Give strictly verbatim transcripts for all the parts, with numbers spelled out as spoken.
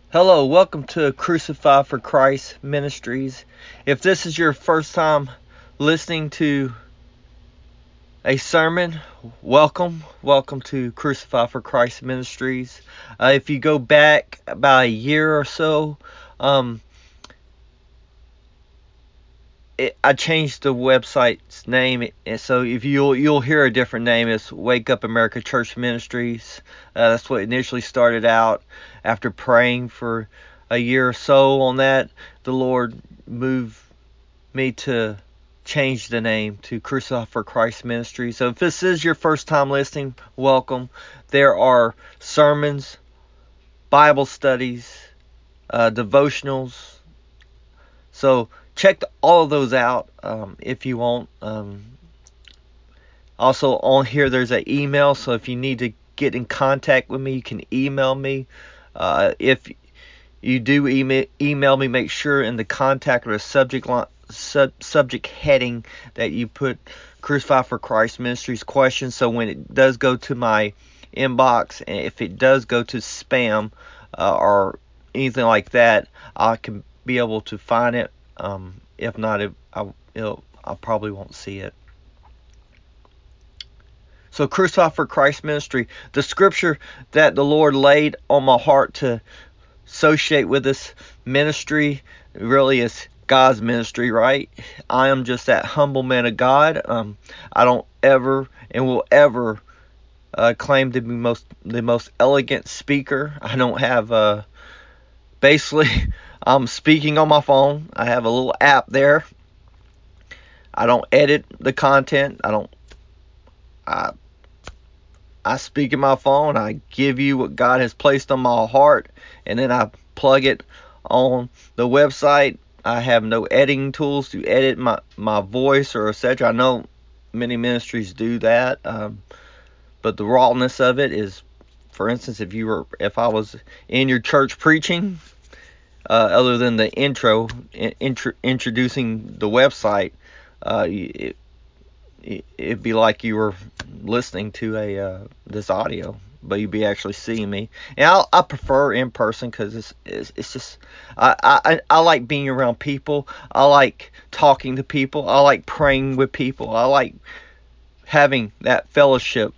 Hello, welcome to Crucify for Christ Ministries. If this is your first time listening to a sermon, welcome. Welcome to Crucify for Christ Ministries. Uh, if you go back about a year or so, um, it, I changed the website's name, and so if you'll you'll hear a different name. It's Wake Up America Church Ministries. Uh, that's what initially started out. After praying for a year or so on that, the Lord moved me to change the name to Crucify for Christ Ministry. So if this is your first time listening, welcome. There are sermons, Bible studies, uh, devotionals. So check all of those out um, if you want. Um, also on here there's an email, so if you need to get in contact with me, you can email me. Uh, if you do email, email me, make sure in the contact or the subject line, sub, subject heading that you put Crucify for Christ Ministries questions, so when it does go to my inbox, and if it does go to spam uh, or anything like that, I can be able to find it. Um, if not, it, I, it'll, I probably won't see it. So Crucify for Christ Ministry, the scripture that the Lord laid on my heart to associate with this ministry really is God's ministry, right? I am just that humble man of God. Um, I don't ever and will ever uh, claim to be most the most elegant speaker. I don't have uh, basically I'm speaking on my phone. I have a little app there. I don't edit the content. I don't. I I speak in my phone. I give you what God has placed on my heart, and then I plug it on the website. I have no editing tools to edit my, my voice or et cetera. I know many ministries do that, um, but the rawness of it is, for instance, if you were, if I was in your church preaching, uh, other than the intro, in, intro introducing the website, uh, it, it'd be like you were listening to a uh, this audio, but you'd be actually seeing me. And I, I prefer in person because it's, it's it's just I, I I like being around people. I like talking to people. I like praying with people. I like having that fellowship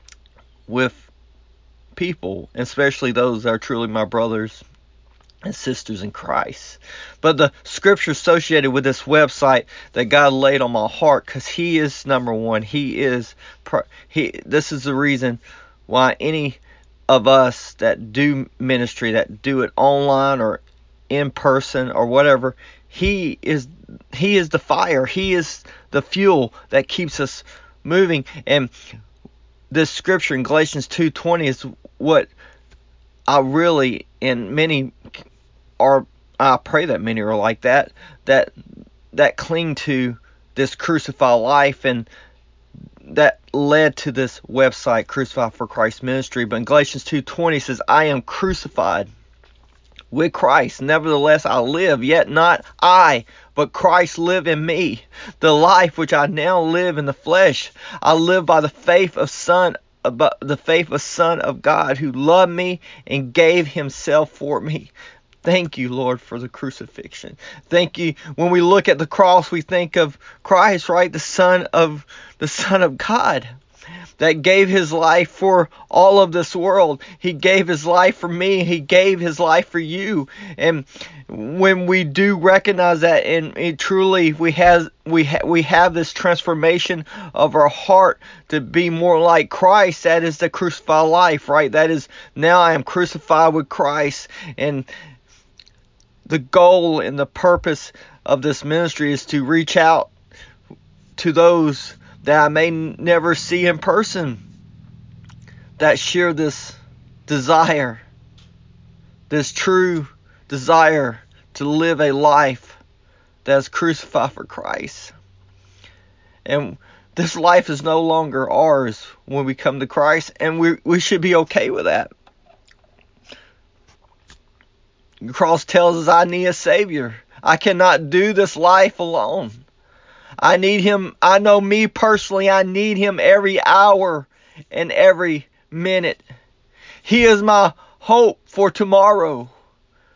with people, especially those that are truly my brothers and sisters in Christ. But the scripture associated with this website that God laid on my heart, because He is number one. He is He. This is the reason why any of us that do ministry, that do it online or in person or whatever, He is He is the fire. He is the fuel that keeps us moving. And this scripture in Galatians two twenty is what I really, and many are, I pray that many are like that, that that cling to this crucified life, and that led to this website, Crucify for Christ Ministry. But in Galatians two twenty says, I am crucified with Christ. Nevertheless, I live, yet not I, but Christ live in me. The life which I now live in the flesh, I live by the faith of Son, about the faith of Son of God, who loved me and gave Himself for me. Thank you, Lord, for the crucifixion. Thank you. When we look at the cross, we think of Christ, right? The Son of the Son of God that gave His life for all of this world. He gave His life for me. He gave His life for you. And when we do recognize that, and it truly we have we ha- we have this transformation of our heart to be more like Christ. That is the crucified life, right? That is, now I am crucified with Christ. And the goal and the purpose of this ministry is to reach out to those that I may never see in person, that share this desire, this true desire to live a life that is crucified for Christ. And this life is no longer ours when we come to Christ, and we we should be okay with that. The cross tells us I need a Savior. I cannot do this life alone. I need Him. I know me personally, I need Him every hour and every minute. He is my hope for tomorrow.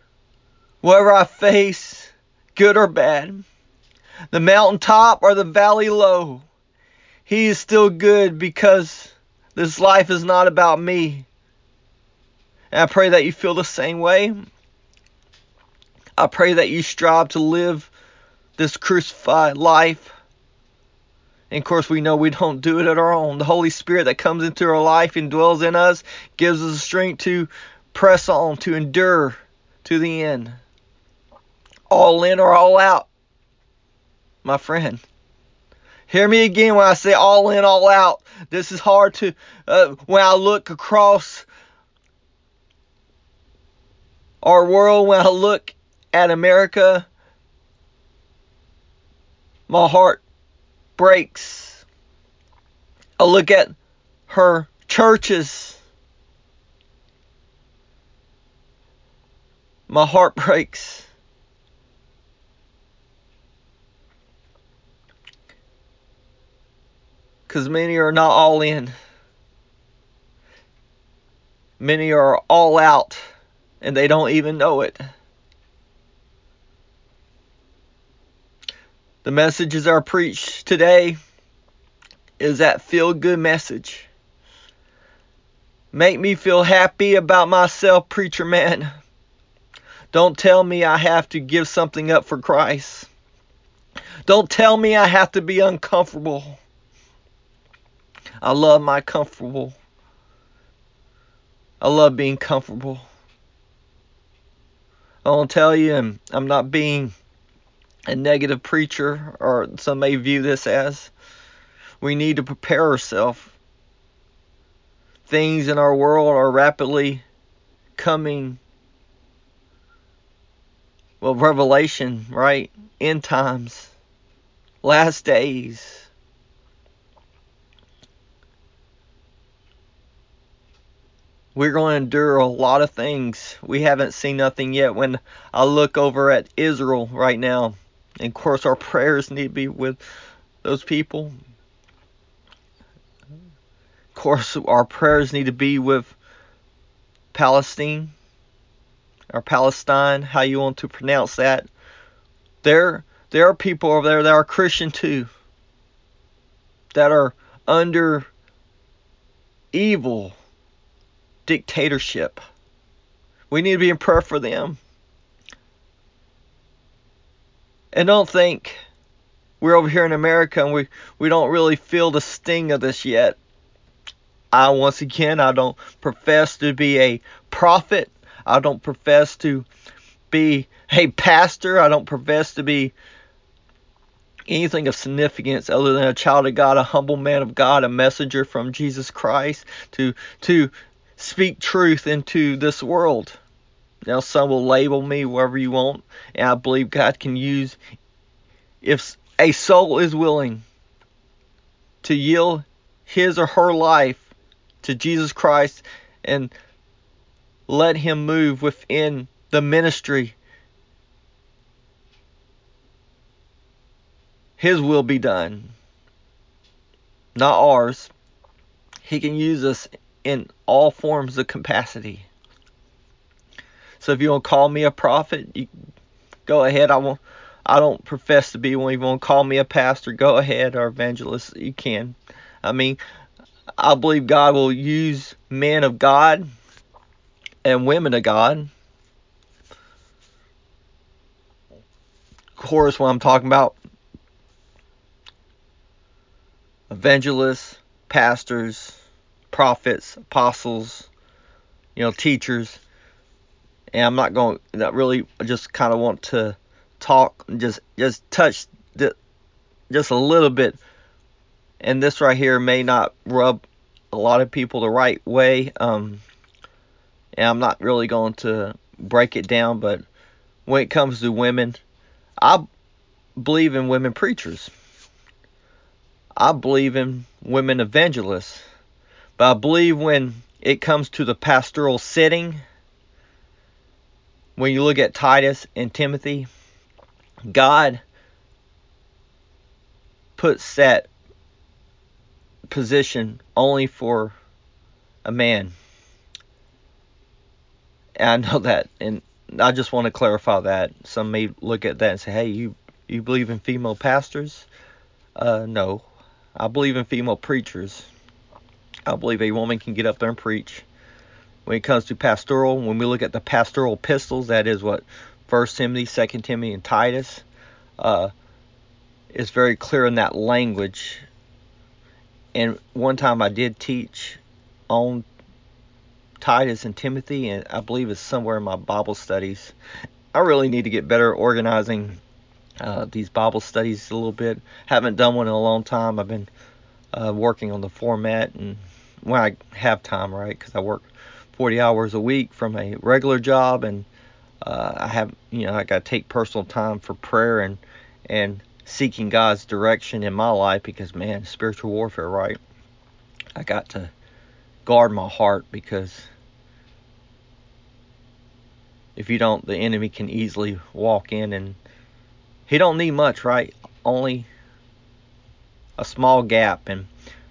whatever I face, good or bad, the mountaintop or the valley low, He is still good because this life is not about me. And I pray that you feel the same way. I pray that you strive to live this crucified life. And of course, we know we don't do it at our own. The Holy Spirit that comes into our life and dwells in us gives us the strength to press on, to endure to the end. All in or all out, my friend. Hear me again when I say all in, all out. This is hard to, uh, when I look across our world, when I look at America, my heart breaks. I look at her churches, my heart breaks. Because many are not all in. Many are all out, and they don't even know it. The messages that are preached today is that feel-good message. Make me feel happy about myself, preacher man. Don't tell me I have to give something up for Christ. Don't tell me I have to be uncomfortable. I love my comfortable. I love being comfortable. I won't tell you, and I'm not being a negative preacher, or some may view this as. We need to prepare ourselves. Things in our world are rapidly coming. Well, Revelation, right? End times. Last days. We're going to endure a lot of things. We haven't seen nothing yet. When I look over at Israel right now, and of course our prayers need to be with those people. Of course our prayers need to be with Palestine, or Palestine, how you want to pronounce that. There, there are people over there that are Christian too, that are under evil dictatorship. We need to be in prayer for them. And don't think we're over here in America and we, we don't really feel the sting of this yet. I, once again, I don't profess to be a prophet. I don't profess to be a pastor. I don't profess to be anything of significance other than a child of God, a humble man of God, a messenger from Jesus Christ to to speak truth into this world. Now, some will label me wherever you want, and I believe God can use, if a soul is willing to yield his or her life to Jesus Christ and let him move within the ministry, his will be done, not ours. He can use us in all forms of capacity. So if you want to call me a prophet, you go ahead. I won't. I don't profess to be one. If you want to call me a pastor, go ahead, or evangelist, you can. I mean, I believe God will use men of God and women of God. Of course, when I'm talking about evangelists, pastors, prophets, apostles, you know, teachers, and I'm not going to really, I just kind of want to talk and just just touch the, just a little bit. And this right here may not rub a lot of people the right way. Um, and I'm not really going to break it down, but when it comes to women, I believe in women preachers. I believe in women evangelists. But I believe when it comes to the pastoral setting, when you look at Titus and Timothy, God puts that position only for a man. And I know that, and I just want to clarify that. Some may look at that and say, hey, you, you believe in female pastors? Uh, no. I believe in female preachers. I believe a woman can get up there and preach. When it comes to pastoral, when we look at the pastoral epistles, that is what First Timothy, Second Timothy, and Titus, uh, it's very clear in that language. And one time I did teach on Titus and Timothy, and I believe it's somewhere in my Bible studies. I really need to get better at organizing uh, these Bible studies a little bit. Haven't done one in a long time. I've been uh, working on the format and when I have time, right? Because I work forty hours a week from a regular job, and uh, I have, you know, I got to take personal time for prayer and and seeking God's direction in my life because, man, spiritual warfare, right? I got to guard my heart because if you don't, the enemy can easily walk in, and he don't need much, right? Only a small gap. And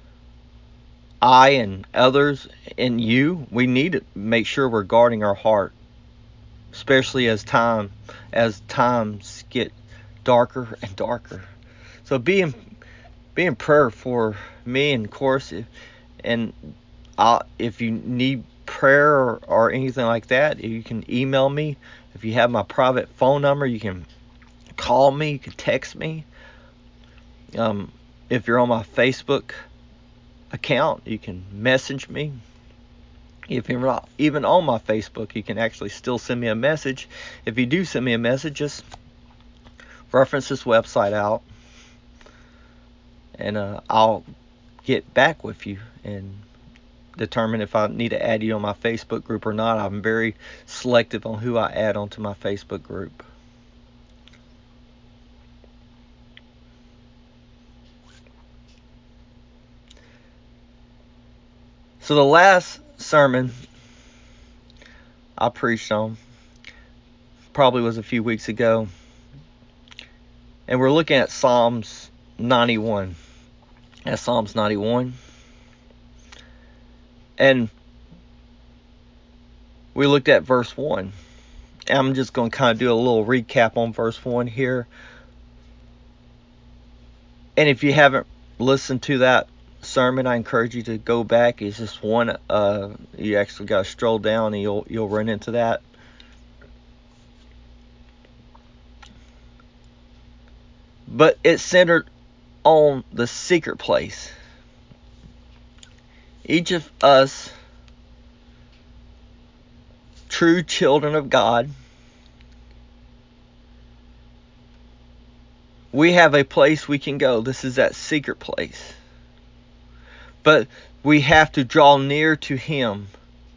I and others and you, we need to make sure we're guarding our heart, especially as time as times get darker and darker. So be in, be in prayer for me, and of course, if, and I'll, if you need prayer or, or anything like that, you can email me. If you have my private phone number, you can call me, you can text me. Um, if you're on my Facebook account, you can message me. If you're not even on my Facebook, you can actually still send me a message. If you do send me a message, just reference this website out, and uh, I'll get back with you and determine if I need to add you on my Facebook group or not. I'm very selective on who I add onto my Facebook group. So the last sermon I preached on probably was a few weeks ago, and we're looking at Psalms ninety-one. That's Psalms ninety-one. And we looked at verse one. And I'm just going to kind of do a little recap on verse one here. And if you haven't listened to that sermon, I encourage you to go back. It's just one, uh, you actually got to stroll down and you'll, you'll run into that. But it's centered on the secret place. Each of us, true children of God, we have a place we can go. This is that secret place. But we have to draw near to Him.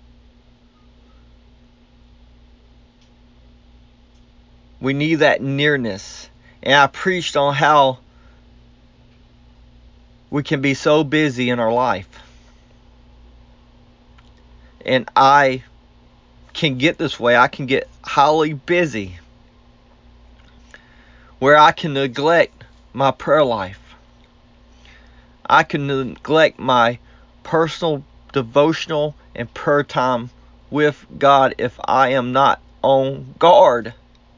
We need that nearness. And I preached on how we can be so busy in our life. And I can get this way. I can get highly busy, where I can neglect my prayer life. I can neglect my personal devotional and prayer time with God if I am not on guard.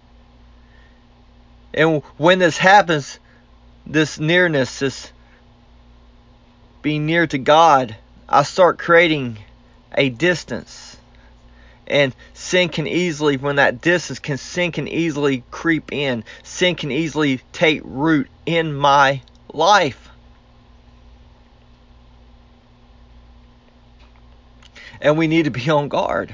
And when this happens, this nearness, this being near to God, I start creating a distance. And sin can easily, when that distance can, sin can easily creep in. Sin can easily take root in my life. And we need to be on guard.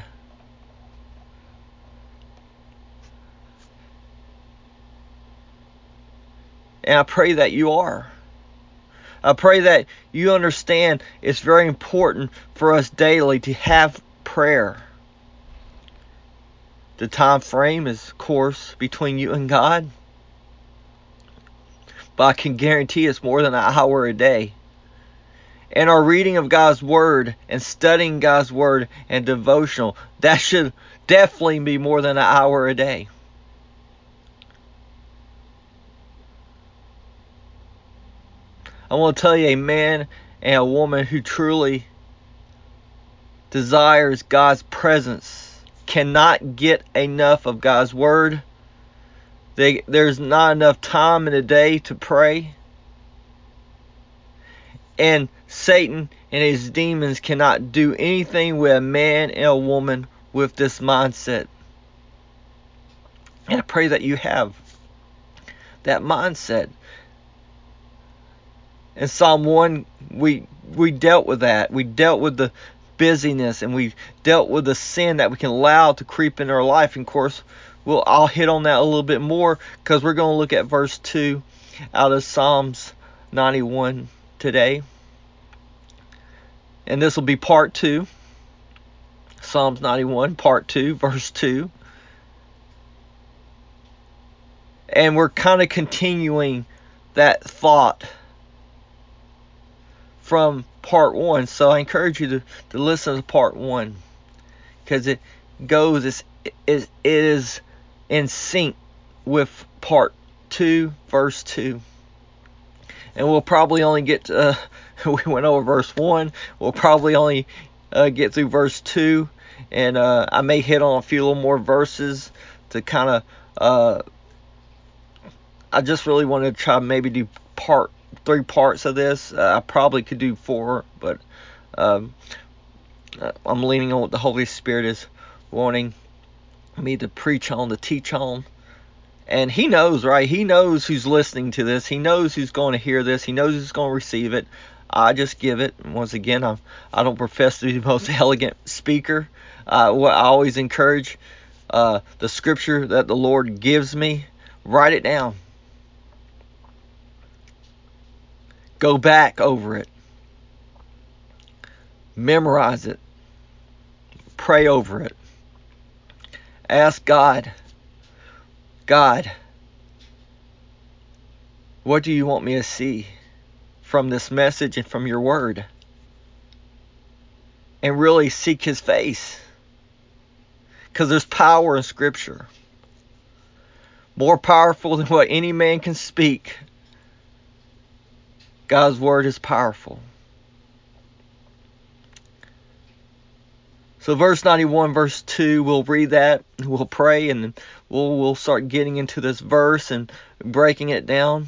And I pray that you are. I pray that you understand it's very important for us daily to have prayer. The time frame is, of course, between you and God. But I can guarantee it's more than an hour a day. And our reading of God's Word and studying God's Word and devotional, that should definitely be more than an hour a day. I want to tell you, a man and a woman who truly desires God's presence cannot get enough of God's word. They, there's not enough time in a day to pray. And Satan and his demons cannot do anything with a man and a woman with this mindset. And I pray that you have that mindset. In Psalm one, we we dealt with that. We dealt with the busyness, and we dealt with the sin that we can allow to creep in our life. And of course, we'll I'll hit on that a little bit more, because we're going to look at verse two out of Psalms ninety-one today. And this will be part two. Psalms ninety-one, part two, verse two. And we're kind of continuing that thought from part one. So I encourage you to, to listen to part one, because it goes, it's, it, it is in sync with part two, verse two. And we'll probably only get to, uh, we went over verse one. We'll probably only uh, get through verse two. And uh, I may hit on a few little more verses to kind of, uh, I just really want to try maybe do part, three parts of this. Uh, I probably could do four, but um, I'm leaning on what the Holy Spirit is wanting me to preach on, to teach on. And He knows, right? He knows who's listening to this. He knows who's going to hear this. He knows who's going to receive it. I just give it. And once again, I'm, I don't profess to be the most elegant speaker. Uh, what I always encourage, uh, the scripture that the Lord gives me, write it down. Go back over it. Memorize it. Pray over it. Ask God, God, what do you want me to see from this message and from your word? And really seek His face. Because there's power in Scripture. More powerful than what any man can speak. God's word is powerful. So verse ninety-one, verse two, we'll read that, we'll pray, and then we'll, we'll start getting into this verse and breaking it down.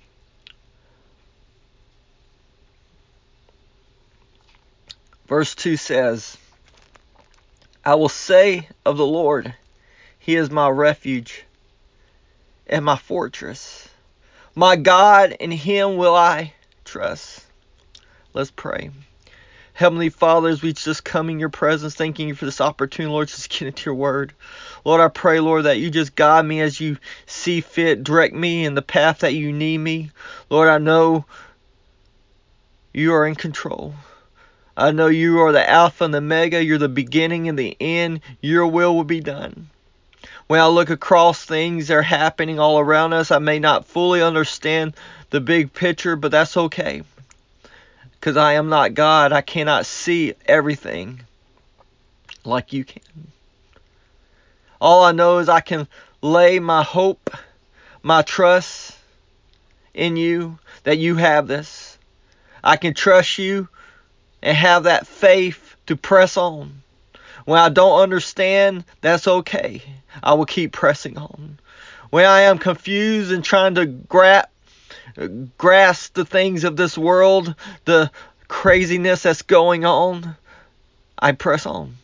Verse two says, I will say of the Lord, He is my refuge and my fortress. My God, in Him will I trust. Let's pray. Heavenly Father, as we just come in your presence, thanking you for this opportunity, Lord, just get into your word. Lord, I pray, Lord, that you just guide me as you see fit. Direct me in the path that you need me. Lord, I know you are in control. I know you are the Alpha and the Omega. You're the beginning and the end. Your will will be done. When I look across things that are happening all around us, I may not fully understand the big picture, but that's okay. Because I am not God. I cannot see everything like you can. All I know is I can lay my hope, my trust in you, that you have this. I can trust you and have that faith to press on. When I don't understand, that's okay. I will keep pressing on. When I am confused and trying to grasp grasp the things of this world, the craziness that's going on, I press on.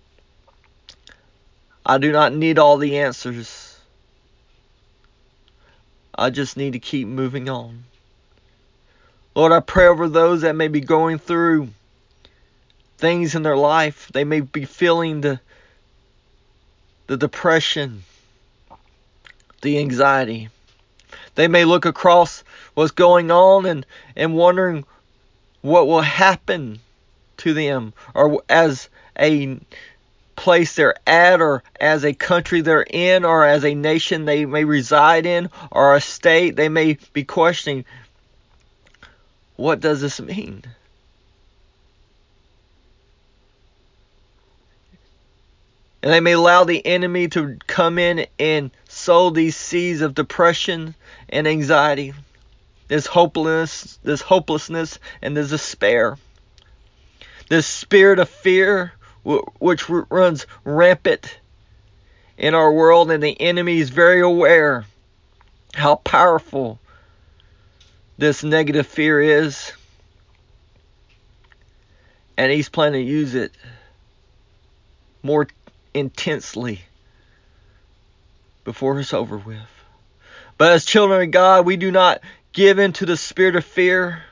I do not need all the answers. I just need to keep moving on. Lord, I pray over those that may be going through things in their life. They may be feeling the the depression, the anxiety. They may look across what's going on and, and wondering what will happen to them, or as a place they're at, or as a country they're in, or as a nation they may reside in, or a state. They may be questioning, what does this mean? And they may allow the enemy to come in and sow these seeds of depression and anxiety, this hopelessness, this hopelessness and this despair. This spirit of fear which runs rampant in our world, and the enemy is very aware how powerful this negative fear is, and he's planning to use it more intensely before it's over with. But as children of God, we do not give in to the spirit of fear,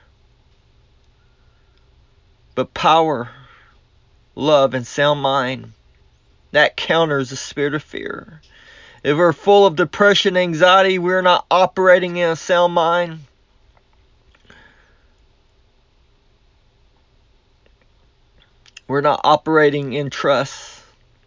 but power, love, and sound mind. That counters the spirit of fear. If we're full of depression, anxiety, we're not operating in a sound mind. We're not operating in trust.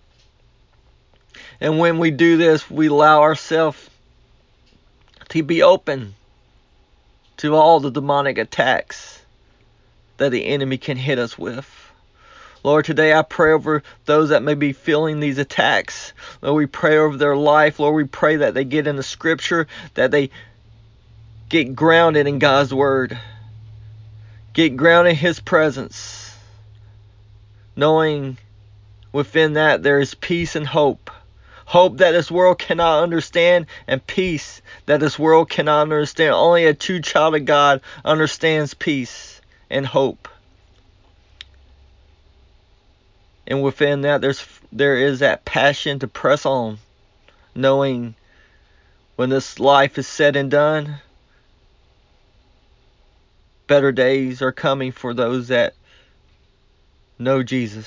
And when we do this, we allow ourselves to be open to all the demonic attacks that the enemy can hit us with. Lord, today I pray over those that may be feeling these attacks. Lord, we pray over their life. Lord, we pray that they get in the scripture, that they get grounded in God's word. Get grounded in His presence, knowing within that there is peace and hope. Hope that this world cannot understand, and peace that this world cannot understand. Only a true child of God understands peace and hope. And within that, there's there is that passion to press on, knowing when this life is said and done, better days are coming for those that know Jesus.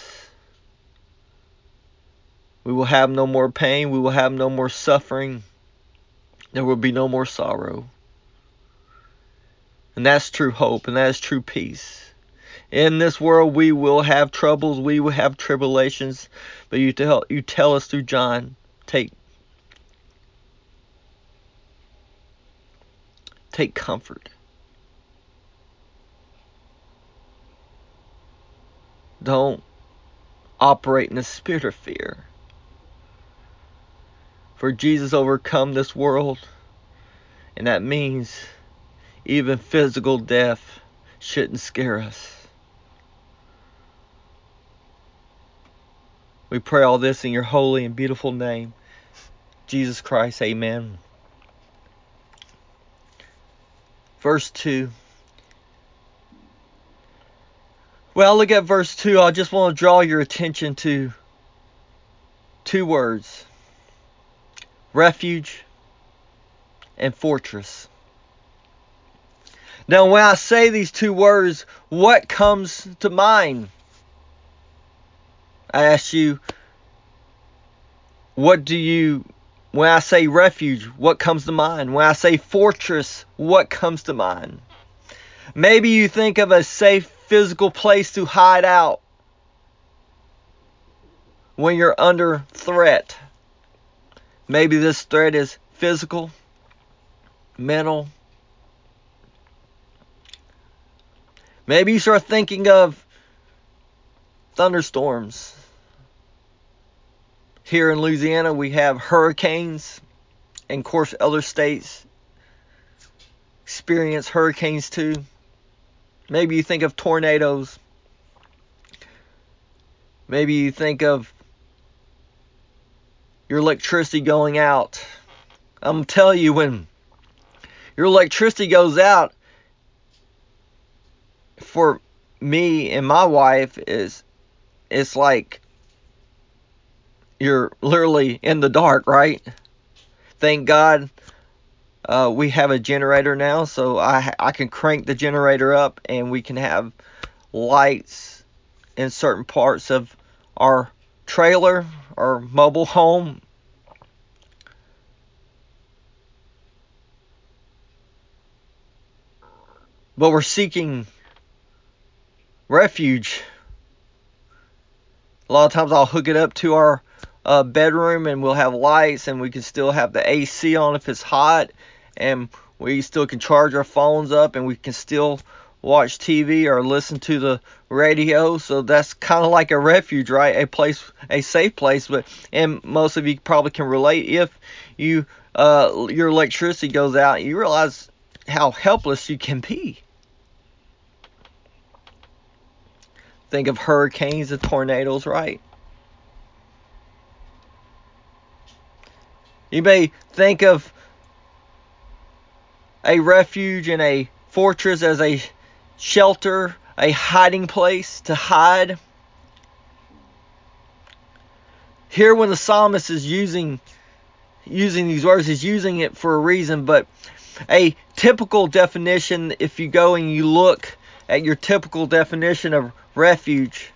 We will have no more pain. We will have no more suffering. There will be no more sorrow. And that's true hope, and that is true peace. In this world we will have troubles, we will have tribulations, but you tell you tell us through John, take take comfort. Don't operate in the spirit of fear. For Jesus overcome this world, and that means even physical death shouldn't scare us. We pray all this in your holy and beautiful name, Jesus Christ, amen. Verse two. Well, look at verse two. I just want to draw your attention to two words: refuge and fortress. Now, when I say these two words, what comes to mind? I ask you, what do you, when I say refuge, what comes to mind? When I say fortress, what comes to mind? Maybe you think of a safe physical place to hide out when you're under threat. Maybe this threat is physical, mental. Maybe you start thinking of thunderstorms. Here in Louisiana, we have hurricanes, and of course other states experience hurricanes too. Maybe you think of tornadoes. Maybe you think of your electricity going out. I'm telling you, when your electricity goes out, for me and my wife, is it's like you're literally in the dark, right? Thank God uh, we have a generator now, so I I can crank the generator up and we can have lights in certain parts of our trailer or mobile home. But we're seeking refuge. A lot of times I'll hook it up to our uh, bedroom and we'll have lights, and we can still have the A C on if it's hot, and we still can charge our phones up, and we can still watch T V or listen to the radio. So that's kind of like a refuge, right? A place, a safe place. But and most of you probably can relate, if you uh, your electricity goes out, you realize how helpless you can be. Think of hurricanes and tornadoes, right? You may think of a refuge and a fortress as a shelter, a hiding place to hide. Here, when the psalmist is using using these words, he's using it for a reason, but a typical definition, if you go and you look at your typical definition of refuge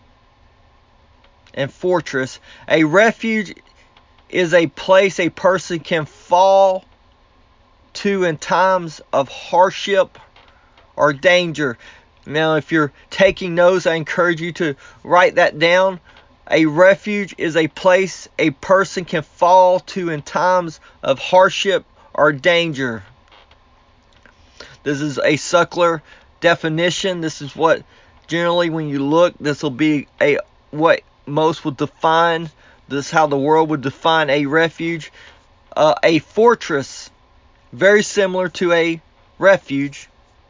and fortress, a refuge is a place a person can fall to in times of hardship or danger. Now, if you're taking notes, I encourage you to write that down. A refuge is a place a person can fall to in times of hardship or danger. This is a secular definition. This is what generally, when you look, this will be a what most would define. This is how the world would define a refuge. Uh, a fortress, very similar to a refuge,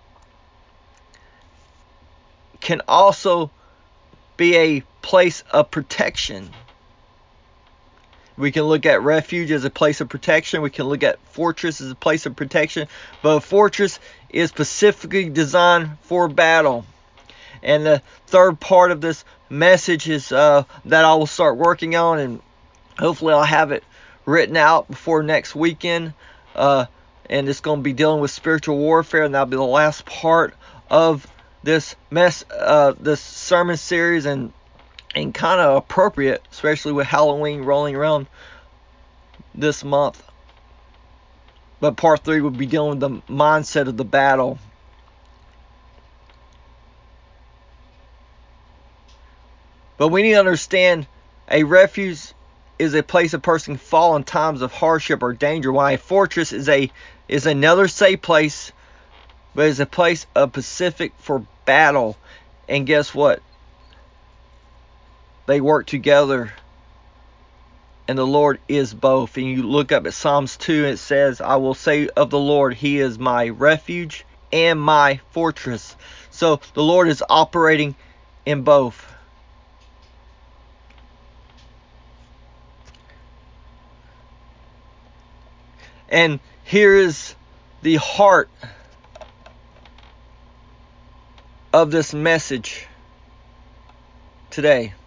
can also be a place of protection. We can look at refuge as a place of protection. We can look at fortress as a place of protection. But a fortress is specifically designed for battle. And the third part of this message is uh, that I will start working on, and hopefully I'll have it written out before next weekend. Uh, and it's going to be dealing with spiritual warfare, and that'll be the last part of this mess, uh, this sermon series, and and kind of appropriate, especially with Halloween rolling around this month. But part three will be dealing with the mindset of the battle. But we need to understand a refuge is a place a person can fall in times of hardship or danger, while a fortress is a is another safe place, but is a place of specific for battle. And guess what? They work together, and the Lord is both. And you look up at Psalms two, and it says, I will say of the Lord, He is my refuge and my fortress. So the Lord is operating in both. And here is the heart of this message today.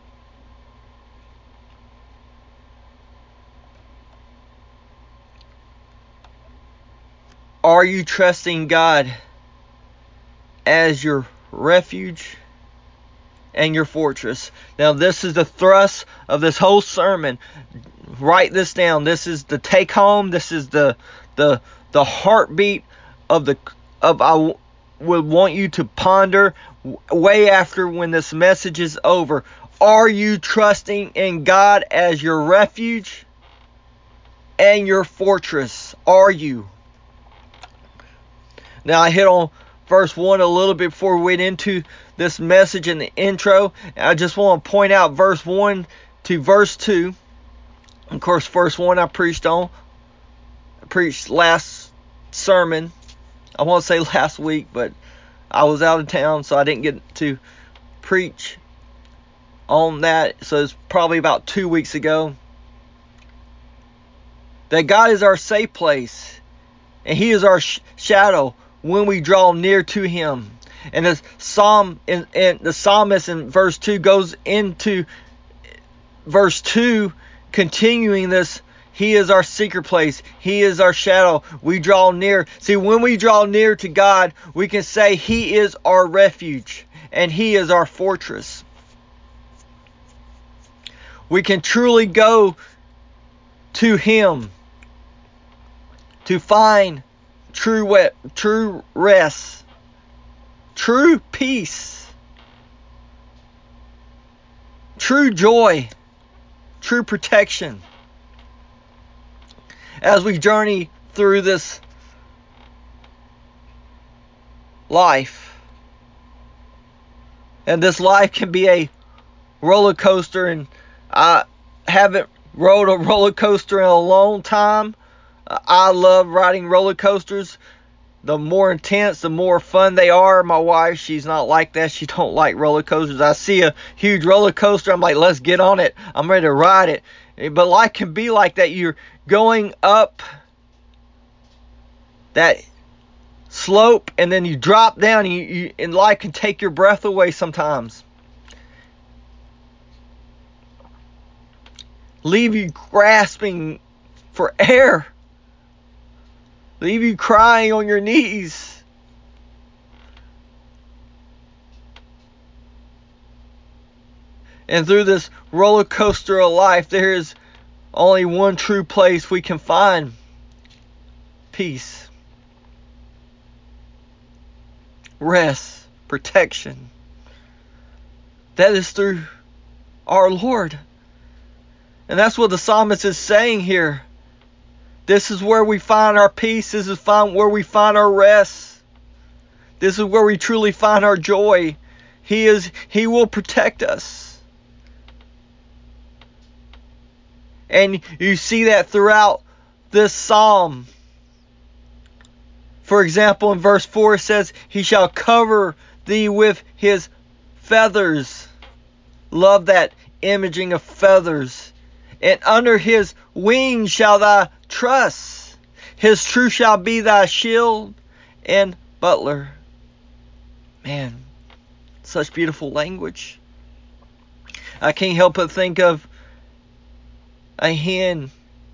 Are you trusting God as your refuge and your fortress? Now, this is the thrust of this whole sermon. Write this down. This is the take home. This is the the the heartbeat of the of I would want you to ponder way after when this message is over. Are you trusting in God as your refuge and your fortress? Are you? Now, I hit on verse one a little bit before we went into this message in the intro. I just want to point out verse one to verse two. Of course, verse one I preached on. I preached last sermon. I won't say last week, but I was out of town, so I didn't get to preach on that. So it's probably about two weeks ago. That God is our safe place, and He is our sh- shadow when we draw near to Him. And the psalm in, in the psalmist in verse two goes into verse two, continuing this. He is our secret place. He is our shadow. We draw near. See, when we draw near to God, we can say He is our refuge and He is our fortress. We can truly go to Him to find true wet, true rest, true peace, true joy, true protection. As we journey through this life. And this life can be a roller coaster, and I haven't rode a roller coaster in a long time. I love riding roller coasters, the more intense, the more fun they are. My wife, she's not like that. She don't like roller coasters. I see a huge roller coaster, I'm like, let's get on it. I'm ready to ride it. But life can be like that. You're going up that slope, and then you drop down, and, you, you, and life can take your breath away sometimes. Leave you grasping for air. Leave you crying on your knees. And through this roller coaster of life, there is only one true place we can find peace, rest, protection. That is through our Lord. And that's what the psalmist is saying here. This is where we find our peace. This is find where we find our rest. This is where we truly find our joy. He is, He will protect us. And you see that throughout this psalm. For example, in verse four it says, He shall cover thee with His feathers. Love that imaging of feathers. And under His wings shall thy trust. His truth shall be thy shield and butler. Man, such beautiful language. I can't help but think of a hen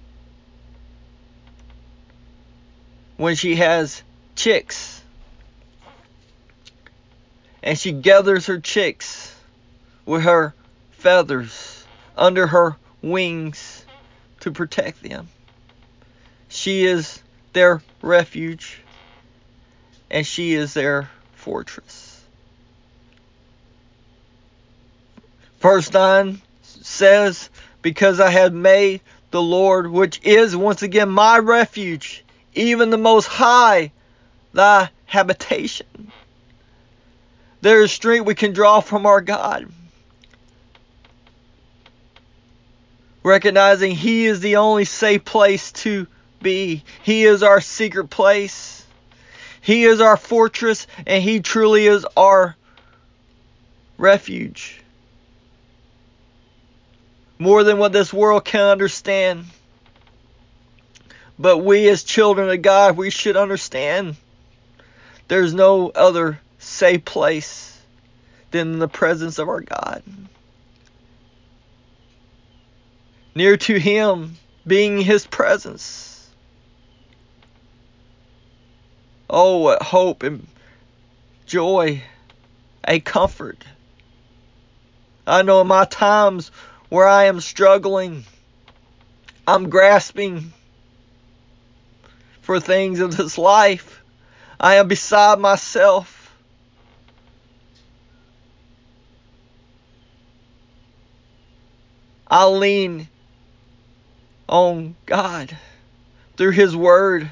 when she has chicks, and she gathers her chicks with her feathers under her wings to protect them. She is their refuge, and she is their fortress. Verse nine says, because I have made the Lord, which is once again my refuge, even the Most High, thy habitation. There is strength we can draw from our God. Recognizing He is the only safe place to be. He is our secret place. He is our fortress, and He truly is our refuge. More than what this world can understand. But we as children of God, we should understand there's no other safe place than the presence of our God. Near to Him, being His presence. Oh, what hope and joy, a comfort. I know in my times where I am struggling, I'm grasping for things of this life, I am beside myself. I lean on God through His Word.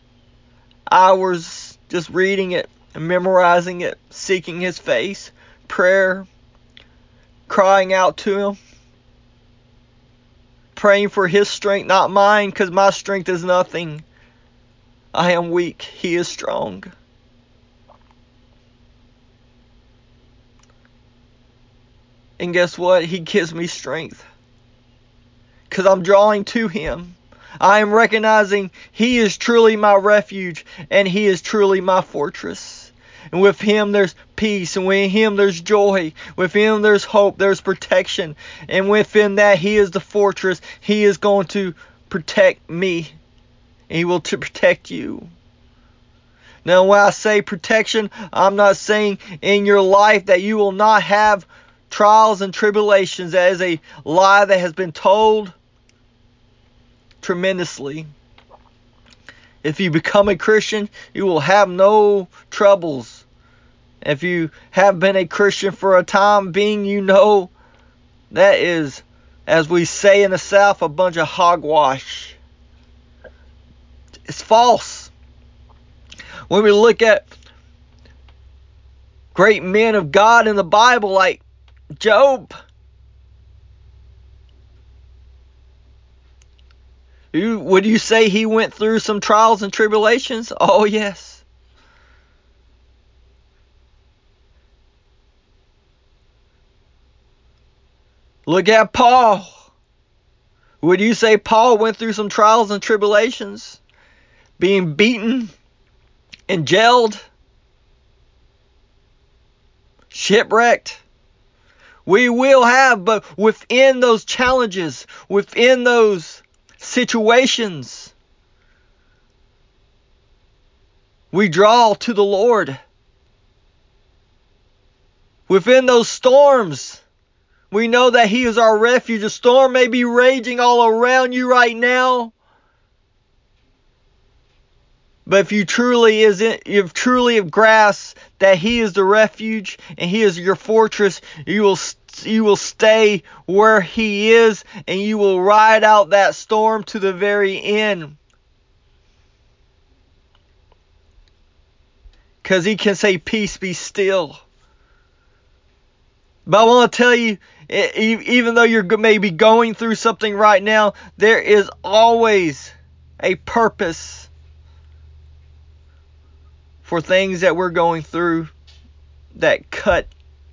Hours just reading it and memorizing it, seeking His face, prayer, crying out to Him, praying for His strength, not mine, because my strength is nothing. I am weak. He is strong. And guess what? He gives me strength. Because I'm drawing to Him. I am recognizing He is truly my refuge, and He is truly my fortress. And with Him there's peace, and with Him there's joy. With Him there's hope, there's protection. And within that, He is the fortress. He is going to protect me. And He will to protect you. Now when I say protection, I'm not saying in your life that you will not have trials and tribulations. That is a lie that has been told tremendously. If you become a Christian, you will have no troubles. If you have been a Christian for a time being, you know that is, as we say in the South, a bunch of hogwash. It's false. When we look at great men of God in the Bible like Job, you, would you say he went through some trials and tribulations? Oh yes. Look at Paul. Would you say Paul went through some trials and tribulations? Being beaten and jailed? Shipwrecked? We will have, but within those challenges, within those situations, we draw to the Lord. Within those storms, we know that He is our refuge. A storm may be raging all around you right now, but if you truly is in, if truly have grasped that He is the refuge and He is your fortress, you will you will stay where He is, and you will ride out that storm to the very end. Because He can say, "Peace, be still." But I want to tell you, even though you're maybe going through something right now, there is always a purpose for things that we're going through that cut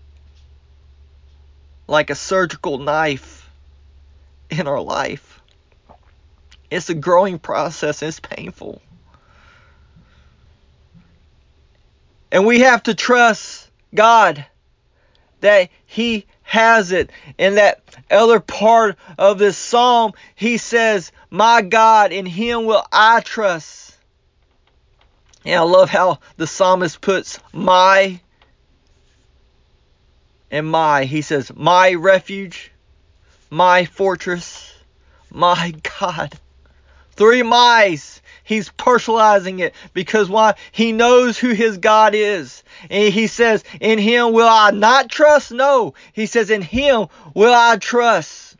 like a surgical knife in our life. It's a growing process. It's painful. And we have to trust God that He has it. In that other part of this psalm, he says, "My God, in Him will I trust." And I love how the psalmist puts my and my. He says, "My refuge, my fortress, my God." Three my's. He's personalizing it because why? He knows who his God is. And he says, "In Him will I not trust?" No. He says, "In Him will I trust."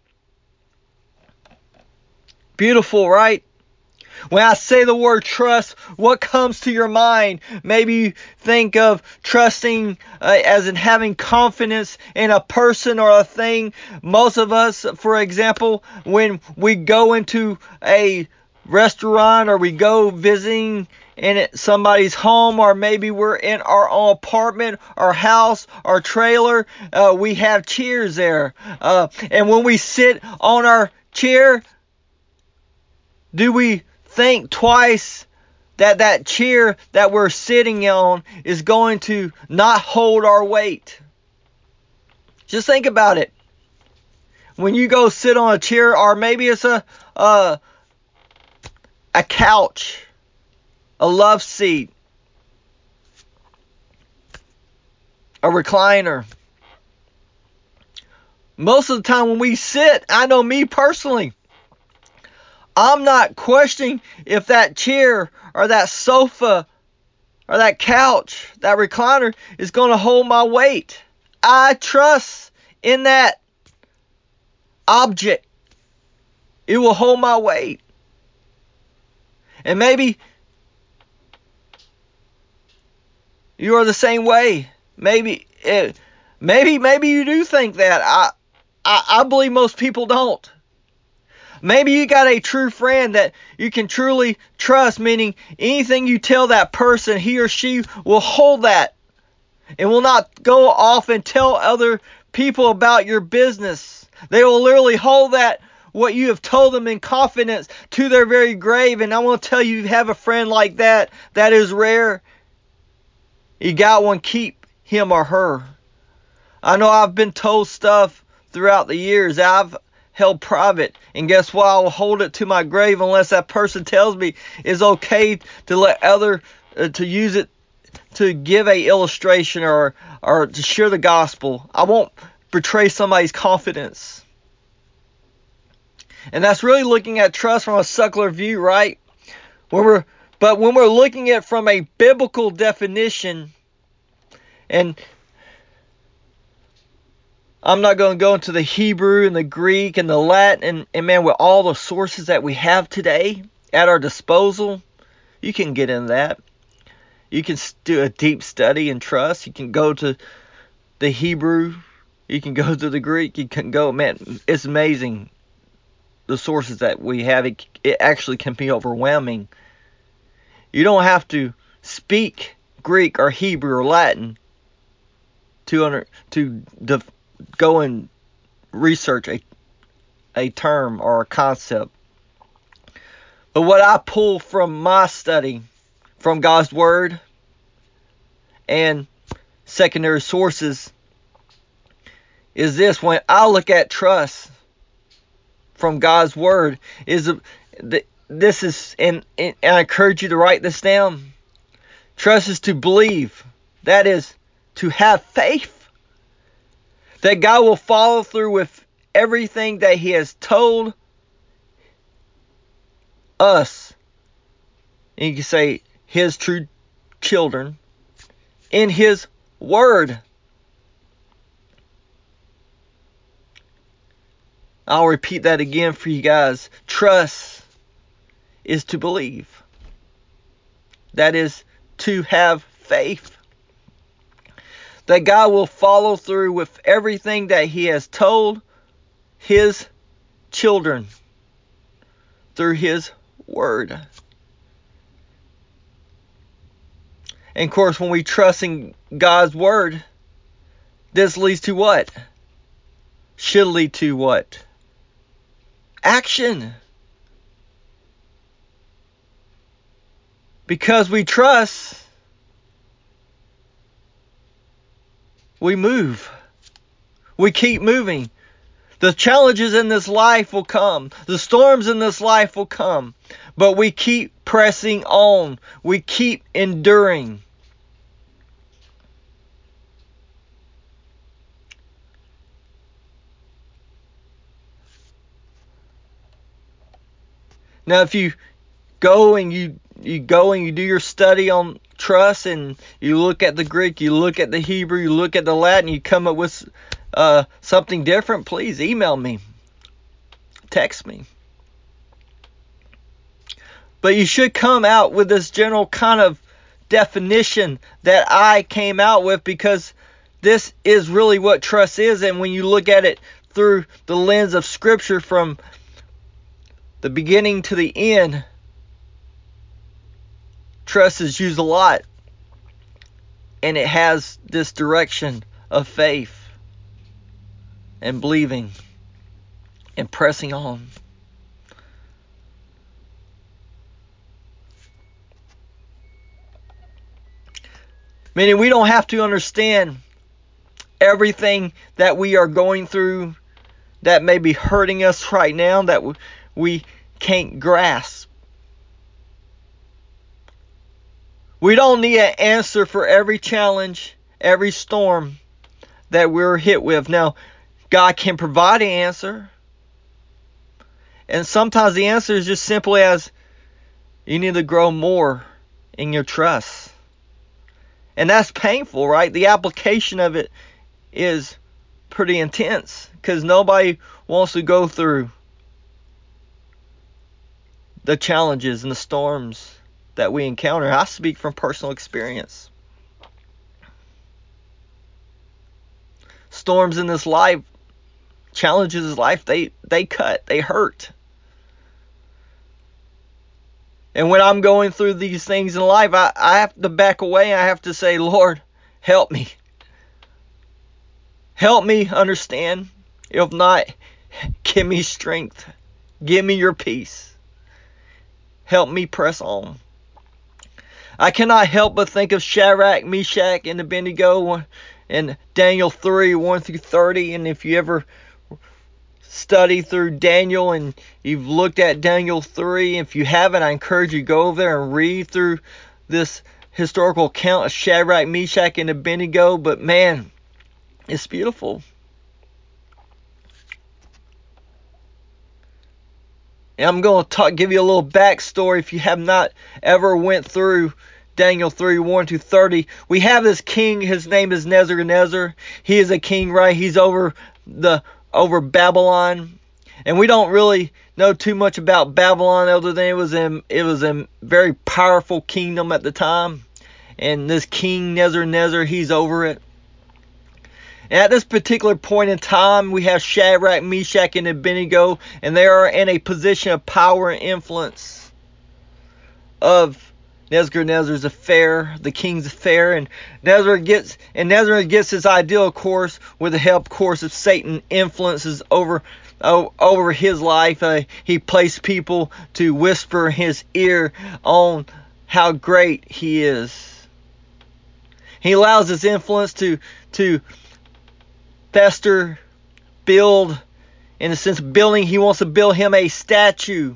Beautiful, right? When I say the word trust, what comes to your mind? Maybe you think of trusting uh, as in having confidence in a person or a thing. Most of us, for example, when we go into a restaurant or we go visiting in somebody's home, or maybe we're in our own apartment or house or trailer, uh, we have chairs there. Uh, and when we sit on our chair, do we think twice that that chair that we're sitting on is going to not hold our weight? Just think about it. When you go sit on a chair, or maybe it's a a, a couch, a love seat, a recliner. Most of the time when we sit, I know me personally, I'm not questioning if that chair or that sofa or that couch, that recliner is going to hold my weight. I trust in that object. It will hold my weight. And maybe you are the same way. Maybe it, maybe maybe you do think that. I, I I believe most people don't. Maybe you got a true friend that you can truly trust, meaning anything you tell that person, he or she will hold that and will not go off and tell other people about your business. They will literally hold that, what you have told them, in confidence to their very grave. And I want to tell you, you have a friend like that. That is rare. You got one, keep him or her. I know I've been told stuff throughout the years I've held private, and guess what? I will hold it to my grave unless that person tells me it's okay to let other uh, to use it to give a illustration or or to share the gospel. I won't betray somebody's confidence. And that's really looking at trust from a secular view, right? When we're but when we're looking at it from a biblical definition, and I'm not going to go into the Hebrew and the Greek and the Latin, and, and man, with all the sources that we have today at our disposal, you can get in that. You can do a deep study and trust. You can go to the Hebrew. You can go to the Greek. You can go, man, it's amazing the sources that we have. It, it actually can be overwhelming. You don't have to speak Greek or Hebrew or Latin to under to def, go and research a, a term or a concept. But what I pull from my study, from God's Word and secondary sources, is this: when I look at trust from God's Word, is this is, and, and I encourage you to write this down. Trust is to believe. That is to have faith that God will follow through with everything that He has told us. And you can say His true children in His Word. I'll repeat that again for you guys. Trust is to believe. That is to have faith that God will follow through with everything that He has told His children through His Word. And of course, when we trust in God's Word, this leads to what? Should lead to what? Action. Because we trust, we move. We keep moving. The challenges in this life will come. The storms in this life will come. But we keep pressing on. We keep enduring. Now, if you go and you you go and you do your study on trust, and you look at the Greek, you look at the Hebrew, you look at the Latin, you come up with uh, something different, please email me, text me. But you should come out with this general kind of definition that I came out with, because this is really what trust is. And when you look at it through the lens of Scripture from the beginning to the end, trust is used a lot, and it has this direction of faith and believing and pressing on. Meaning we don't have to understand everything that we are going through that may be hurting us right now, that we can't grasp. We don't need an answer for every challenge, every storm that we're hit with. Now, God can provide an answer. And sometimes the answer is just simply as you need to grow more in your trust. And that's painful, right? The application of it is pretty intense, because nobody wants to go through the challenges and the storms that we encounter. I speak from personal experience. Storms in this life, challenges in life, they, they cut, they hurt. And when I'm going through these things in life, I, I have to back away. I have to say, Lord, help me. Help me understand. If not, give me strength. Give me your peace. Help me press on. I cannot help but think of Shadrach, Meshach, and Abednego in Daniel three, one through thirty. And if you ever study through Daniel and you've looked at Daniel three, if you haven't, I encourage you to go over there and read through this historical account of Shadrach, Meshach, and Abednego. But man, it's beautiful. And I'm going to talk, give you a little backstory if you have not ever went through Daniel three, one through thirty. We have this king, his name is Nebuchadnezzar. He is a king, right? He's over the over Babylon. And we don't really know too much about Babylon other than it was in it was a very powerful kingdom at the time. And this king Nebuchadnezzar, he's over it. And at this particular point in time, we have Shadrach, Meshach, and Abednego, and they are in a position of power and influence of Nebuchadnezzar's affair, the king's affair, and Nebuchadnezzar gets and Nebuchadnezzar gets his ideal, of course, with the help, of course, of Satan influences over oh, over his life. Uh, he placed people to whisper in his ear on how great he is. He allows his influence to to fester, build, in a sense, building. He wants to build him a statue.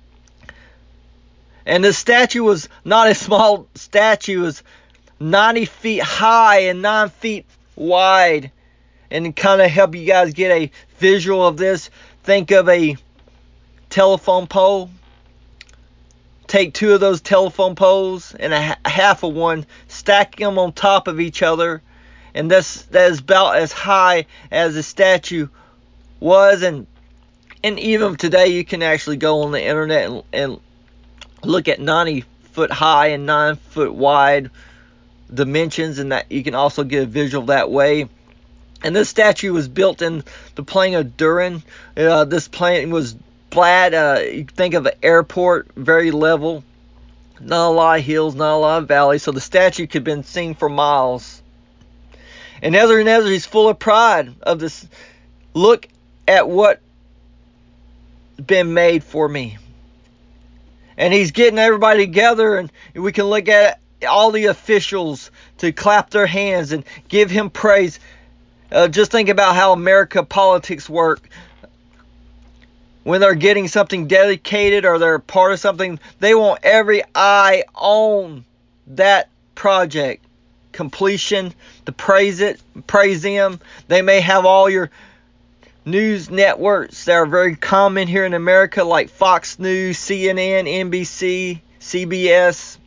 And this statue was not a small statue. It was ninety feet high and nine feet wide. And to kind of help you guys get a visual of this, think of a telephone pole. Take two of those telephone poles and a half of one, stack them on top of each other. And this, that is about as high as the statue was. And and even today you can actually go on the internet and, and look at ninety foot high and nine foot wide dimensions, and that you can also get a visual that way. And this statue was built in the plain of Dura. Uh, this plain was flat. Uh, you think of an airport, very level, not a lot of hills, not a lot of valleys, so the statue could have been seen for miles. And Nebuchadnezzar, he's full of pride of this. Look at what's been made for me. And he's getting everybody together, and we can look at all the officials to clap their hands and give him praise. Uh, just think about how America politics work. When they're getting something dedicated or they're part of something, they want every eye on that project completion to praise it, praise them. They may have all your news networks that are very common here in America, like Fox News, C N N, N B C, C B S,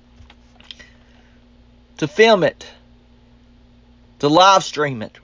to film it, to live stream it.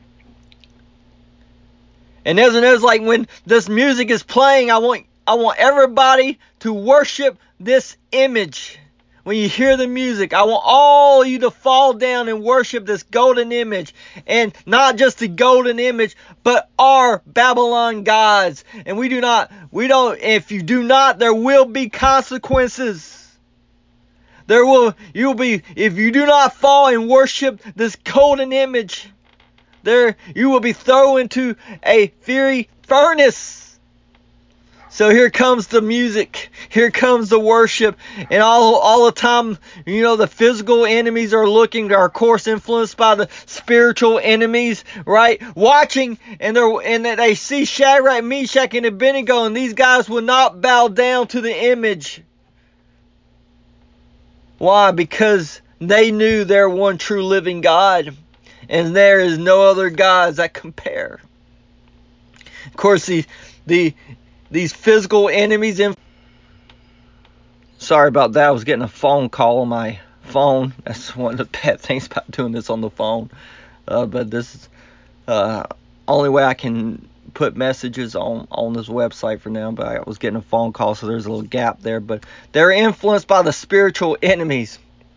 And there's there's like when this music is playing, I want I want everybody to worship this image. When you hear the music, I want all of you to fall down and worship this golden image. And not just the golden image, but our Babylon gods. And we do not, we don't, if you do not, there will be consequences. There will, you will be, if you do not fall and worship this golden image, there, you will be thrown into a fiery furnace. So here comes the music. Here comes the worship. And all all the time, you know, the physical enemies are looking, are of course influenced by the spiritual enemies, right? Watching, and they're and they see Shadrach, Meshach, and Abednego, and these guys will not bow down to the image. Why? Because they knew their one true living God. And there is no other gods that compare. Of course, the the These physical enemies. In- Sorry about that. I was getting a phone call on my phone. That's one of the bad things about doing this on the phone. Uh, but this is uh, only way I can put messages on, on this website for now. But I was getting a phone call, so there's a little gap there. But they're influenced by the spiritual enemies.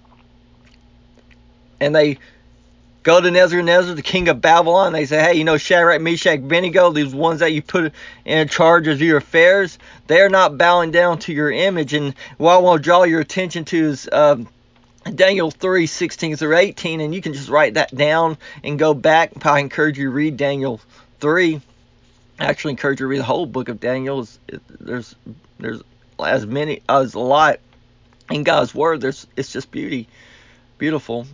And they go to Nebuchadnezzar, the king of Babylon. They say, hey, you know, Shadrach, Meshach, Abednego, these ones that you put in charge of your affairs, they're not bowing down to your image. And what I want to draw your attention to is um, Daniel three, sixteen through eighteen. And you can just write that down and go back. I encourage you to read Daniel three. I actually encourage you to read the whole book of Daniel. There's there's as many, as a lot in God's word. There's It's just beauty. Beautiful.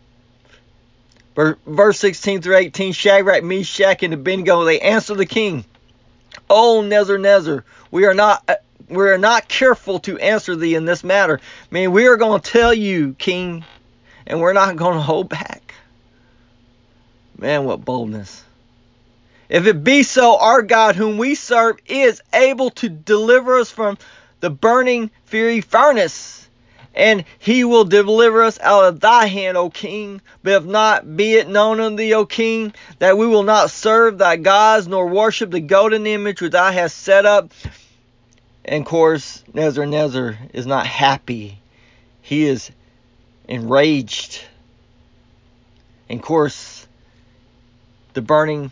Verse sixteen through eighteen, Shadrach, Meshach, and Abednego, they answer the king, O Nebuchadnezzar, we are not we are not careful to answer thee in this matter. I mean, we are going to tell you, king, and we're not going to hold back. Man, what boldness. If it be so, our God whom we serve is able to deliver us from the burning fiery furnace. And he will deliver us out of thy hand, O king. But if not, be it known unto thee, O king, that we will not serve thy gods, nor worship the golden image which thou hast set up. And of course, Nebuchadnezzar is not happy. He is enraged. And of course, the burning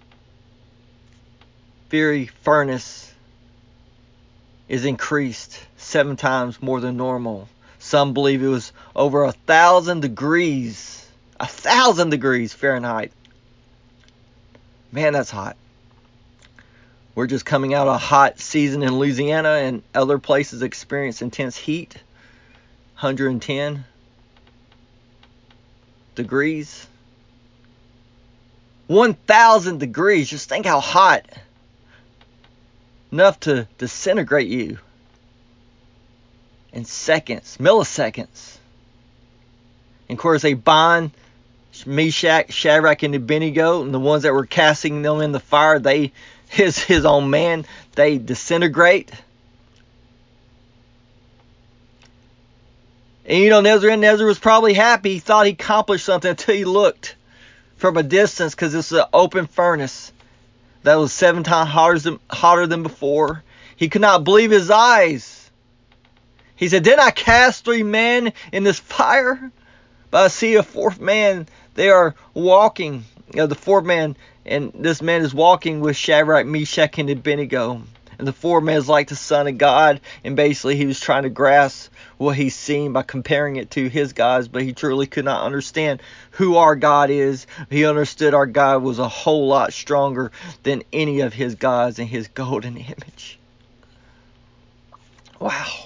fiery furnace is increased seven times more than normal. Some believe it was over a thousand degrees. A thousand degrees Fahrenheit. Man, that's hot. We're just coming out of a hot season in Louisiana, and other places experience intense heat. one hundred ten degrees. one thousand degrees. Just think how hot. Enough to disintegrate you in seconds, milliseconds. And of course, they bind Meshach, Shadrach, and Abednego, and the ones that were casting them in the fire, they, his, his own man, they disintegrate. And you know, Nebuchadnezzar was probably happy. He thought he accomplished something until he looked from a distance, because this is an open furnace that was seven times hotter than, hotter than before. He could not believe his eyes. He said, "Didn't I cast three men in this fire? But I see a fourth man. They are walking." You know, the fourth man, and this man is walking with Shadrach, Meshach, and Abednego. And the fourth man is like the Son of God. And basically, he was trying to grasp what he's seen by comparing it to his gods, but he truly could not understand who our God is. He understood our God was a whole lot stronger than any of his gods in his golden image. Wow.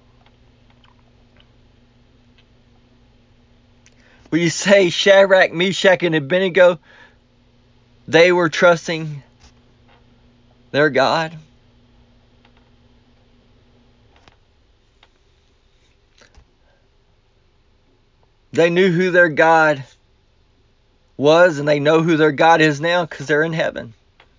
When you say Shadrach, Meshach, and Abednego, they were trusting their God. They knew who their God was, and they know who their God is now because they're in heaven.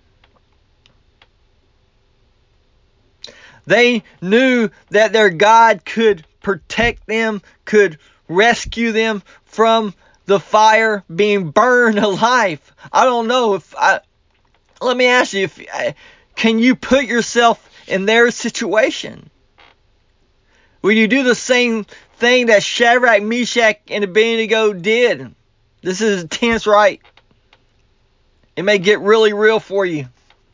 They knew that their God could protect them, could rescue them from the fire, being burned alive. I don't know if I. Let me ask you, if can you put yourself in their situation? Will you do the same thing that Shadrach, Meshach, and Abednego did? This is intense, right? It may get really real for you.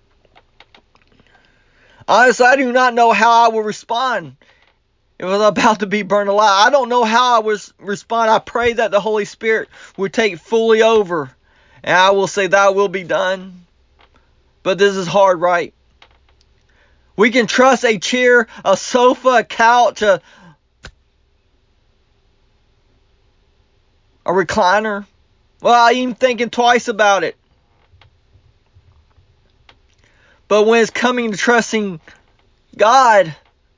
Honestly, I do not know how I would respond if I was about to be burned alive. I don't know how I would respond. I pray that the Holy Spirit would take fully over, and I will say, "Thy will be done." But this is hard, right? We can trust a chair, a sofa, a couch, a, a recliner. Well, I ain't even thinking twice about it. But when it's coming to trusting God,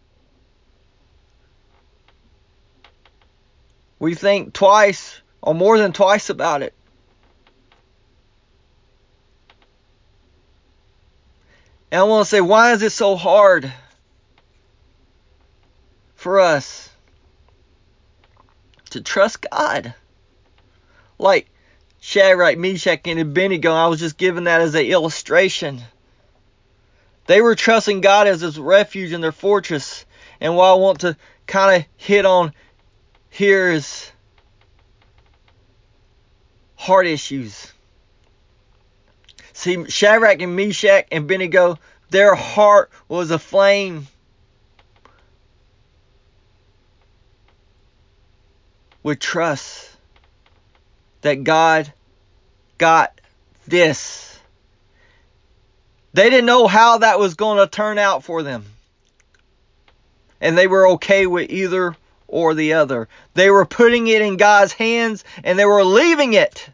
we think twice or more than twice about it. And I want to say, why is it so hard for us to trust God? Like Shadrach, Meshach, and Abednego, I was just giving that as an illustration. They were trusting God as his refuge and their fortress. And what I want to kind of hit on here is heart issues. See, Shadrach and Meshach and Abednego, their heart was aflame with trust that God got this. They didn't know how that was going to turn out for them. And they were okay with either or the other. They were putting it in God's hands, and they were leaving it.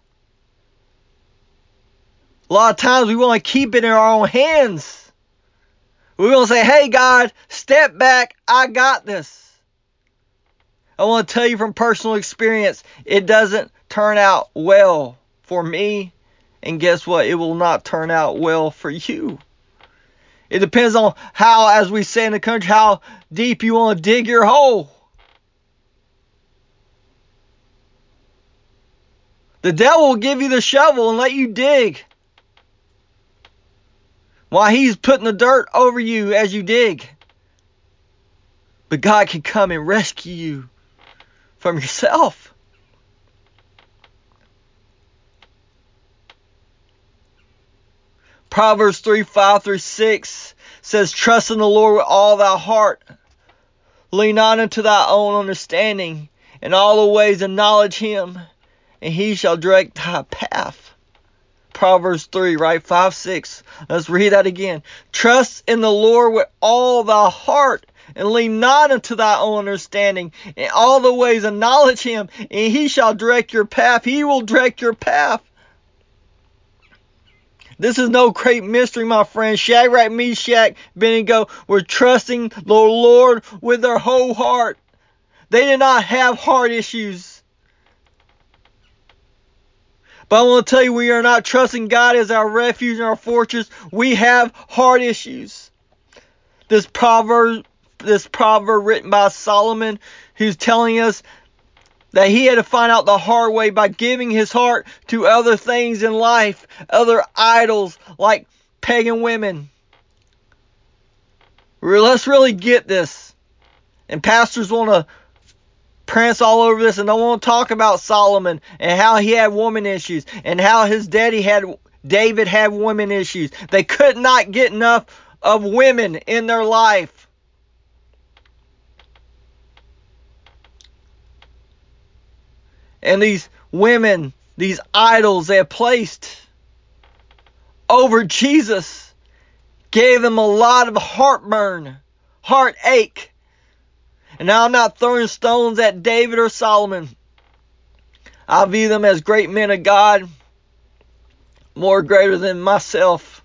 A lot of times we want to keep it in our own hands. We want to say, "Hey God, step back, I got this." I want to tell you from personal experience, it doesn't turn out well for me. And guess what? It will not turn out well for you. It depends on how, as we say in the country, how deep you want to dig your hole. The devil will give you the shovel and let you dig, while he's putting the dirt over you as you dig. But God can come and rescue you from yourself. Proverbs three, five through six says, "Trust in the Lord with all thy heart. Lean not unto thy own understanding. In all the ways acknowledge him, and he shall direct thy path. Proverbs three, right? five, six. Let's read that again. Trust in the Lord with all thy heart, and lean not unto thy own understanding. In all the ways acknowledge him, and he shall direct your path. He will direct your path. This is no great mystery, my friend. Shadrach, Meshach, Abednego were trusting the Lord with their whole heart. They did not have heart issues. But I want to tell you, we are not trusting God as our refuge and our fortress. We have heart issues. This proverb, this proverb written by Solomon, who's telling us that he had to find out the hard way by giving his heart to other things in life, other idols like pagan women. Let's really get this. And pastors want to prance all over this, and don't want to talk about Solomon and how he had woman issues and how his daddy had, David had women issues. They could not get enough of women in their life. And these women, these idols they have placed over Jesus, gave them a lot of heartburn, heartache. And now I'm not throwing stones at David or Solomon. I view them as great men of God, more greater than myself.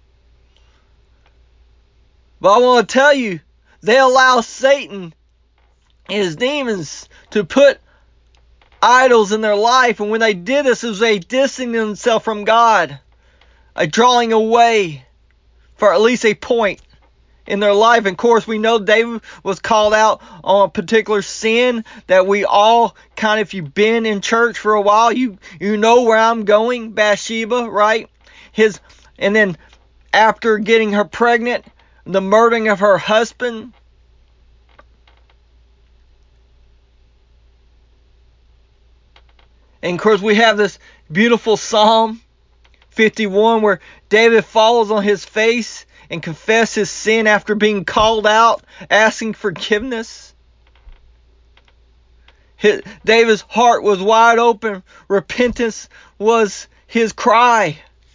But I want to tell you, they allow Satan and his demons to put idols in their life. And when they did this, it was a distancing themselves from God, a drawing away for at least a point in their life. And of course, we know David was called out on a particular sin that we all kind of, if you've been in church for a while, you you know where I'm going. Bathsheba, right? His, and then after getting her pregnant, the murdering of her husband. And of course, we have this beautiful Psalm fifty-one where David falls on his face and confess his sin after being called out, asking forgiveness. His, David's heart was wide open. Repentance was his cry.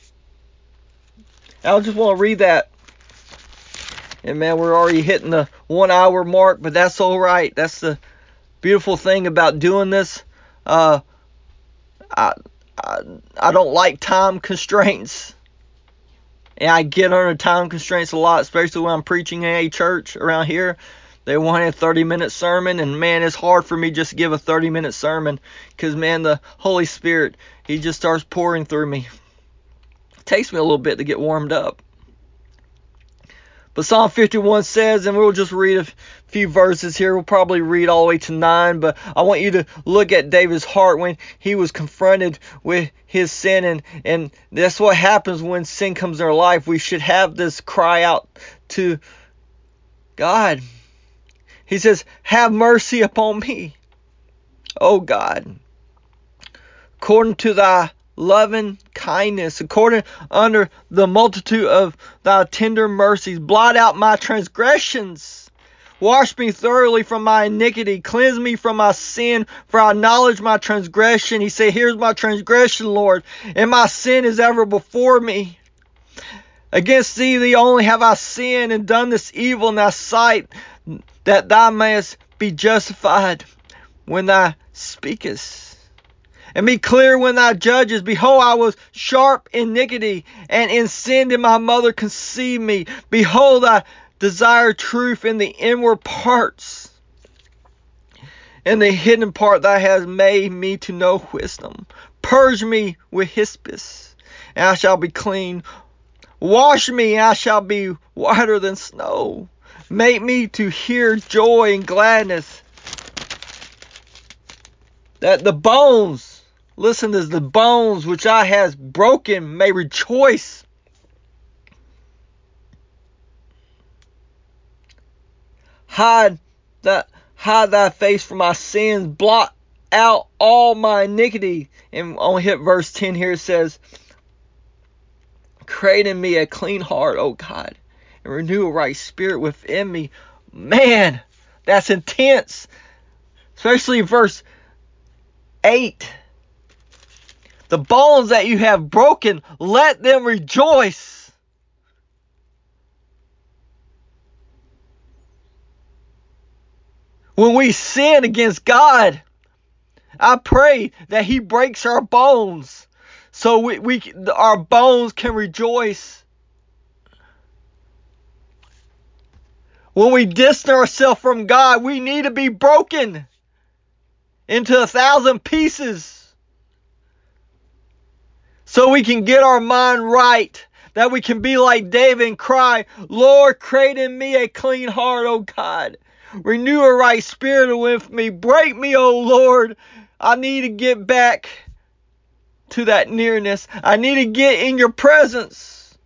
I just want to read that. And man, we're already hitting the one hour mark, but that's all right. That's the beautiful thing about doing this. Uh, I, I, I don't like time constraints. And I get under time constraints a lot, especially when I'm preaching in a church around here. They want a thirty minute sermon, and man, it's hard for me just to give a thirty minute sermon because, man, the Holy Spirit, He just starts pouring through me. It takes me a little bit to get warmed up. But Psalm fifty-one says, and we'll just read a few verses here. We'll probably read all the way to nine, but I want you to look at David's heart when he was confronted with his sin, and, and that's what happens when sin comes in our life. We should have this cry out to God. He says, have mercy upon me, O God, according to thy loving kindness, according under the multitude of thy tender mercies, blot out my transgressions, wash me thoroughly from my iniquity, cleanse me from my sin, for I acknowledge my transgression. He said, here's my transgression, Lord, and my sin is ever before me. Against thee, thee only have I sinned and done this evil in thy sight, that thou mayest be justified when thou speakest, and be clear when thou judgest. Behold, I was sharp in iniquity, and in sin did my mother conceive me. Behold, I desire truth in the inward parts. In the hidden part thou hast made me to know wisdom. Purge me with hyssop, and I shall be clean. Wash me, and I shall be whiter than snow. Make me to hear joy and gladness, that the bones, listen to this, the bones which I has broken may rejoice. Hide that hide thy face from my sins, blot out all my iniquity. And on hit verse ten here, it says, create in me a clean heart, O God, and renew a right spirit within me. Man, that's intense. Especially verse eight. The bones that you have broken, let them rejoice. When we sin against God, I pray that He breaks our bones so we, we our bones can rejoice. When we distance ourselves from God, we need to be broken into a thousand pieces so we can get our mind right, that we can be like David and cry, Lord, create in me a clean heart, O God. Renew a right spirit with me. Break me, O Lord. I need to get back to that nearness. I need to get in your presence.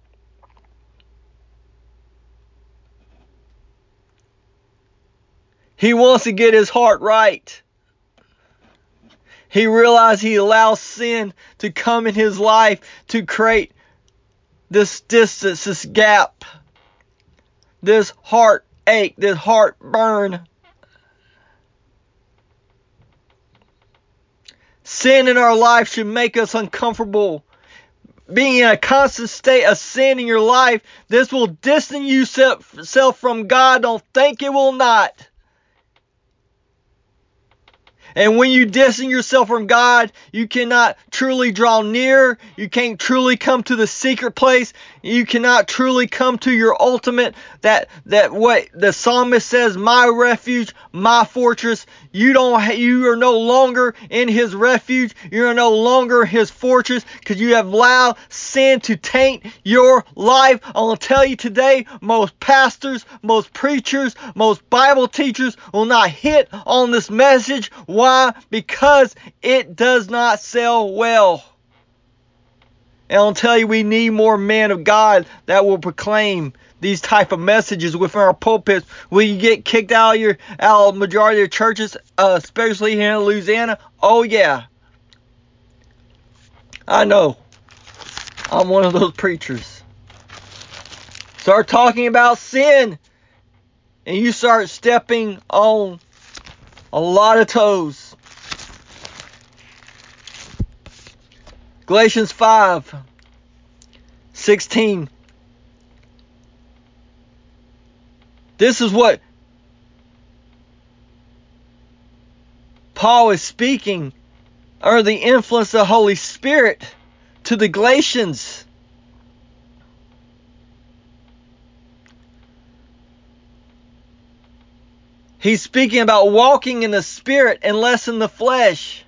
He wants to get his heart right. He realized he allows sin to come in his life to create this distance, this gap, this heartache, this heartburn. Sin in our life should make us uncomfortable. Being in a constant state of sin in your life, this will distance yourself from God. Don't think it will not. And when you distance yourself from God, you cannot truly draw near. You can't truly come to the secret place. You cannot truly come to your ultimate, that that what the psalmist says, my refuge, my fortress. You don't. You are no longer in His refuge. You are no longer His fortress because you have allowed sin to taint your life. I want to tell you today, most pastors, most preachers, most Bible teachers will not hit on this message. Why? Because it does not sell well. And I'll tell you, we need more men of God that will proclaim these type of messages within our pulpits. Will you get kicked out of your out of majority of churches, uh, especially here in Louisiana? Oh yeah, I know. I'm one of those preachers. Start talking about sin, and you start stepping on a lot of toes. Galatians five sixteen. This is what Paul is speaking under the influence of the Holy Spirit to the Galatians. He's speaking about walking in the Spirit and less in the flesh.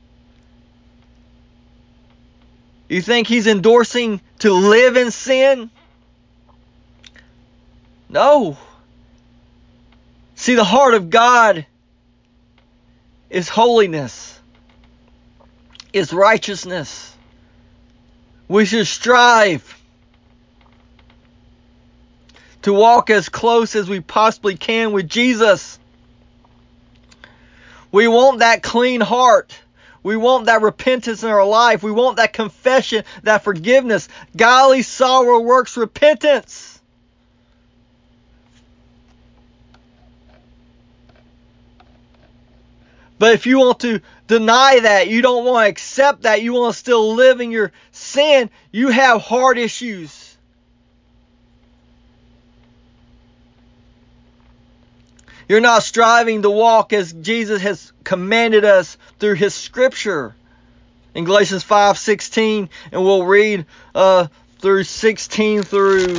You think he's endorsing to live in sin? No. See, the heart of God is holiness, is righteousness. We should strive to walk as close as we possibly can with Jesus. We want that clean heart. We want that repentance in our life. We want that confession, that forgiveness. Godly sorrow works repentance. But if you want to deny that, you don't want to accept that, you want to still live in your sin, you have heart issues. You're not striving to walk as Jesus has commanded us through His Scripture. In Galatians five sixteen, and we'll read uh, through sixteen through,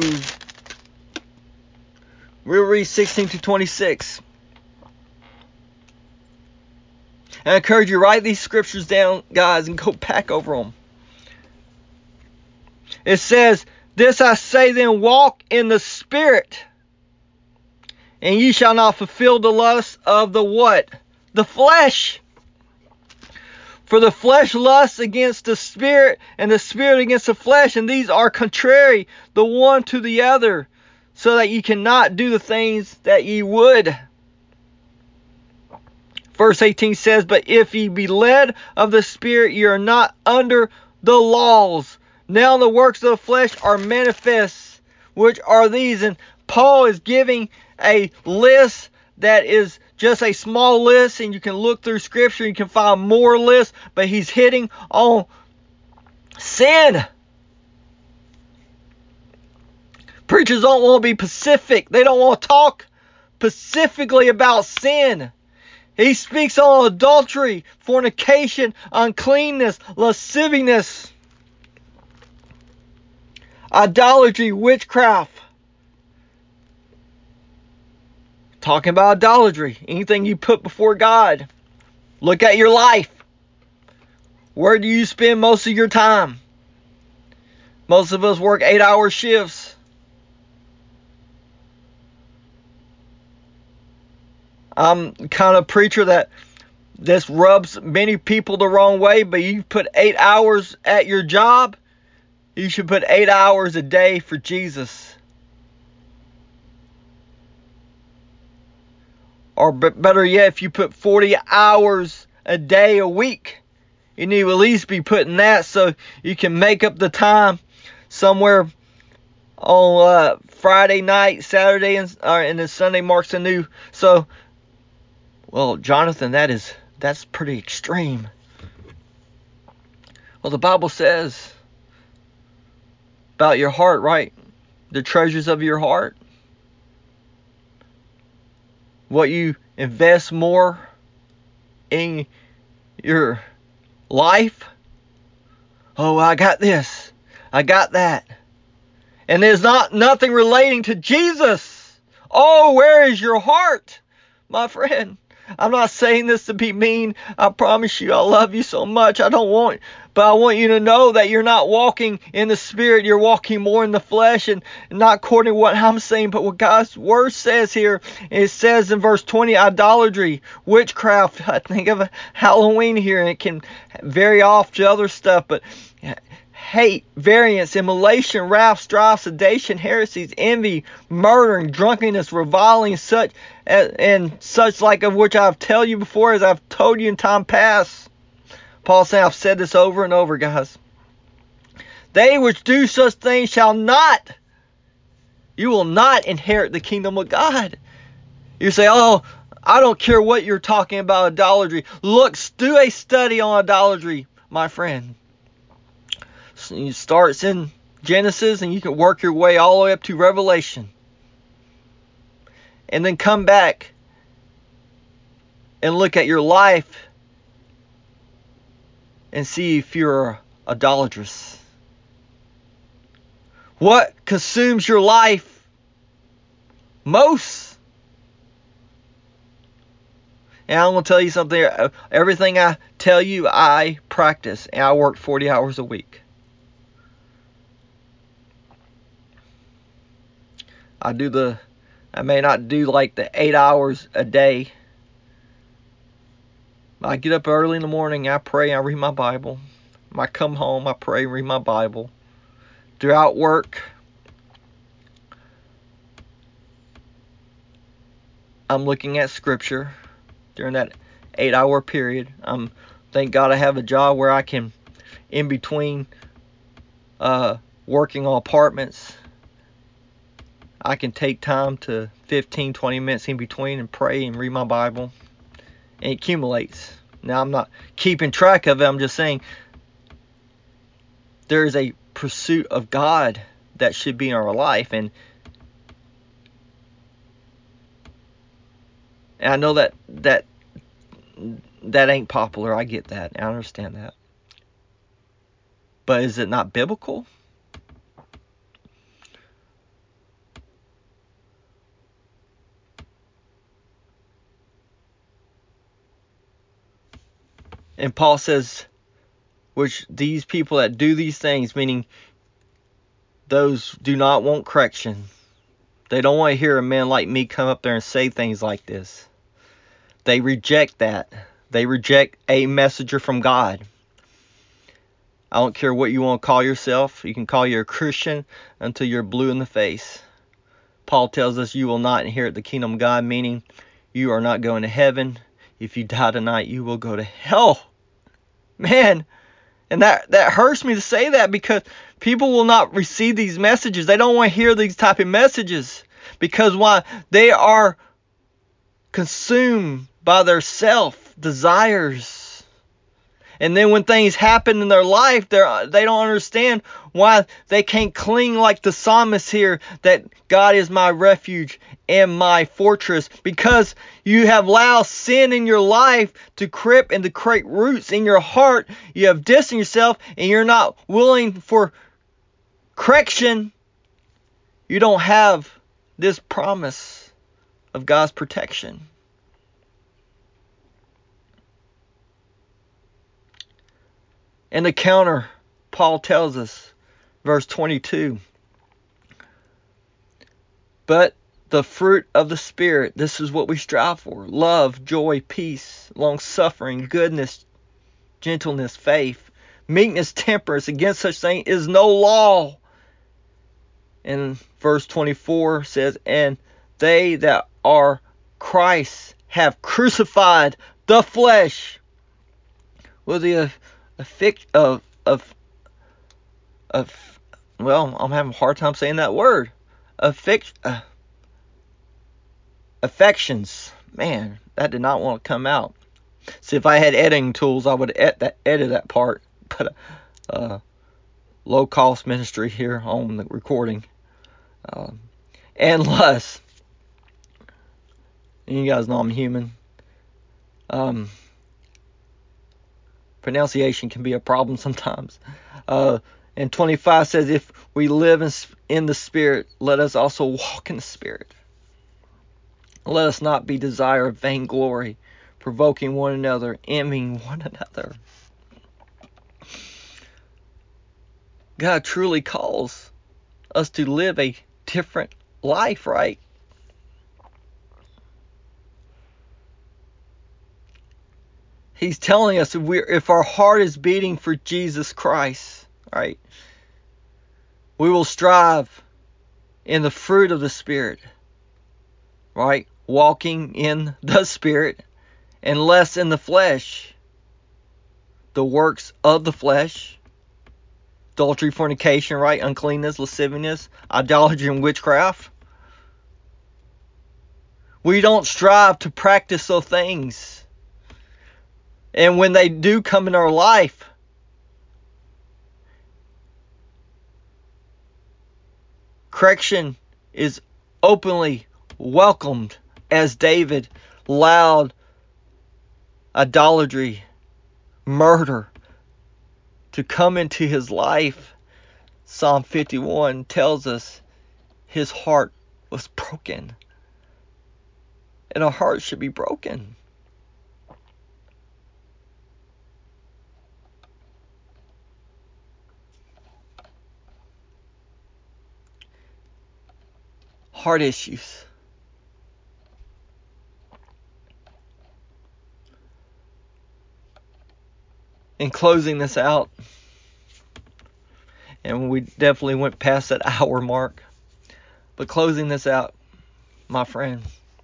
we'll read sixteen to twenty-six. And I encourage you to write these scriptures down, guys, and go back over them. It says, this I say then, walk in the Spirit, and ye shall not fulfill the lust of the what? The flesh. For the flesh lusts against the Spirit, and the Spirit against the flesh, and these are contrary the one to the other, so that ye cannot do the things that ye would. Verse eighteen says, but if ye be led of the Spirit, ye are not under the laws. Now the works of the flesh are manifest, which are these. And Paul is giving a list that is just a small list, and you can look through Scripture, you can find more lists, but he's hitting on sin. Preachers don't want to be specific. They don't want to talk specifically about sin. He speaks on adultery, fornication, uncleanness, lasciviousness, idolatry, witchcraft. Talking about idolatry, anything you put before God. Look at your life. Where do you spend most of your time? Most of us work eight-hour shifts. I'm kind of preacher that this rubs many people the wrong way, but you put eight hours at your job, you should put eight hours a day for Jesus. Or better yet, if you put forty hours a day a week, you need to at least be putting that so you can make up the time somewhere on uh, Friday night, Saturday, and, uh, and then Sunday marks a new. So, well, Jonathan, that is that's pretty extreme. Well, the Bible says about your heart, right? The treasures of your heart. What you invest more in your life. Oh, I got this. I got that. And there's not nothing relating to Jesus. Oh, where is your heart, my friend? I'm not saying this to be mean. I promise you, I love you so much. I don't want, but I want you to know that you're not walking in the Spirit. You're walking more in the flesh, and not according to what I'm saying, but what God's Word says here. It says in verse twenty, idolatry, witchcraft. I think of Halloween here, and it can vary off to other stuff, but hate, variance, immolation, wrath, strife, sedation, heresies, envy, murdering, drunkenness, reviling, such and such like of which I've told you before, as I've told you in time past. Paul saying, I've said this over and over, guys. They which do such things shall not, you will not inherit the kingdom of God. You say, oh, I don't care what you're talking about idolatry. Look, do a study on idolatry, my friend. It starts in Genesis, and you can work your way all the way up to Revelation. And then come back and look at your life and see if you're idolatrous. What consumes your life most? And I'm going to tell you something. Everything I tell you, I practice. And I work forty hours a week. I do the, I may not do like the eight hours a day. I get up early in the morning, I pray, I read my Bible. I come home, I pray, read my Bible. Throughout work, I'm looking at Scripture during that eight hour period. Um, thank God I have a job where I can, in between uh, working on apartments, I can take time to fifteen, twenty minutes in between and pray and read my Bible. And it accumulates. Now, I'm not keeping track of it. I'm just saying there is a pursuit of God that should be in our life. And, and I know that, that that ain't popular. I get that. I understand that. But is it not biblical? And Paul says, which these people that do these things, meaning those do not want correction. They don't want to hear a man like me come up there and say things like this. They reject that. They reject a messenger from God. I don't care what you want to call yourself. You can call you a Christian until you're blue in the face. Paul tells us you will not inherit the kingdom of God, meaning you are not going to heaven. If you die tonight, you will go to hell. Man, and that, that hurts me to say that, because people will not receive these messages. They don't want to hear these type of messages. Because why? They are consumed by their self desires. And then when things happen in their life, they they don't understand why they can't cling like the psalmist here, that God is my refuge and my fortress. Because you have allowed sin in your life to creep and to create roots in your heart. You have distanced yourself and you're not willing for correction. You don't have this promise of God's protection. And the counter, Paul tells us, verse twenty-two. But the fruit of the Spirit, this is what we strive for: love, joy, peace, long-suffering, goodness, gentleness, faith, meekness, temperance. Against such thing is no law. And verse twenty-four says, and they that are Christ have crucified the flesh with the Affect of of of well, I'm having a hard time saying that word. Affect uh, affections. Man, that did not want to come out. See, if I had editing tools, I would edit that, edit that part. But uh, low cost ministry here on the recording. Um, and lust. You guys know I'm human. Um, pronunciation can be a problem sometimes. Uh, and twenty-five says, if we live in, in the Spirit, let us also walk in the Spirit. Let us not be desire of vainglory, provoking one another, envying one another. God truly calls us to live a different life, right? He's telling us if, we're, if our heart is beating for Jesus Christ, right, we will strive in the fruit of the Spirit, right? Walking in the Spirit and less in the flesh. The works of the flesh, adultery, fornication, right? Uncleanness, lasciviousness, idolatry, and witchcraft. We don't strive to practice those things. And when they do come in our life, correction is openly welcomed, as David allowed idolatry, murder to come into his life. Psalm fifty-one tells us his heart was broken. And our heart should be broken. Heart issues. In closing this out, and we definitely went past that hour mark, but closing this out, my friend,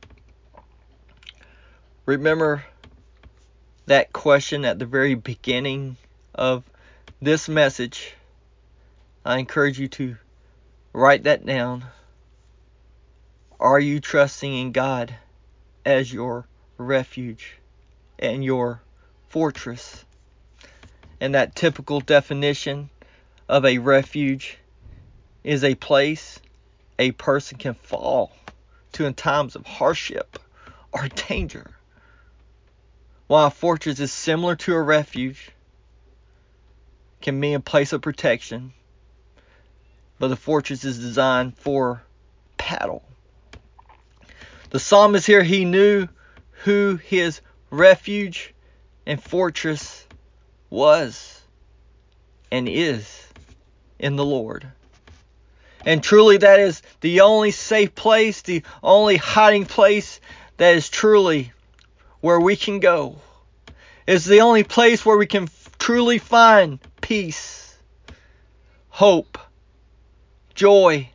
remember that question at the very beginning of this message. I encourage you to write that down. Are you trusting in God as your refuge and your fortress? And that typical definition of a refuge is a place a person can fall to in times of hardship or danger. While a fortress is similar to a refuge, can be a place of protection, but the fortress is designed for battle. The psalmist here, he knew who his refuge and fortress was and is in the Lord. And truly that is the only safe place, the only hiding place that is truly where we can go. It's the only place where we can truly find peace, hope, joy,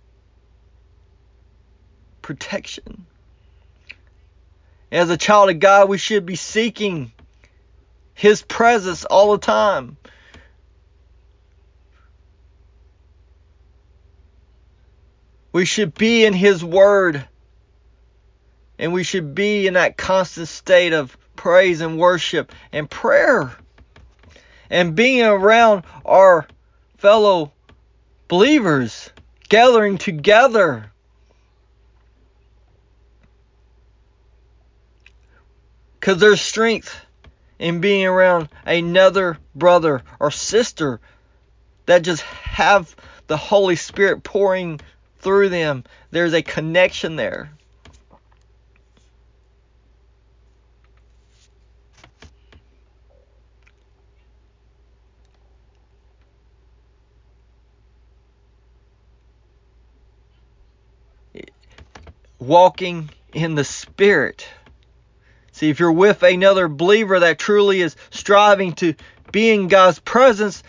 protection. As a child of God, we should be seeking His presence all the time. We should be in His Word And we should be in that constant state of praise and worship and prayer. And being around our fellow believers, gathering together. Because there's strength in being around another brother or sister that just have the Holy Spirit pouring through them. There's a connection there. Walking in the Spirit. See, if you're with another believer that truly is striving to be in God's presence,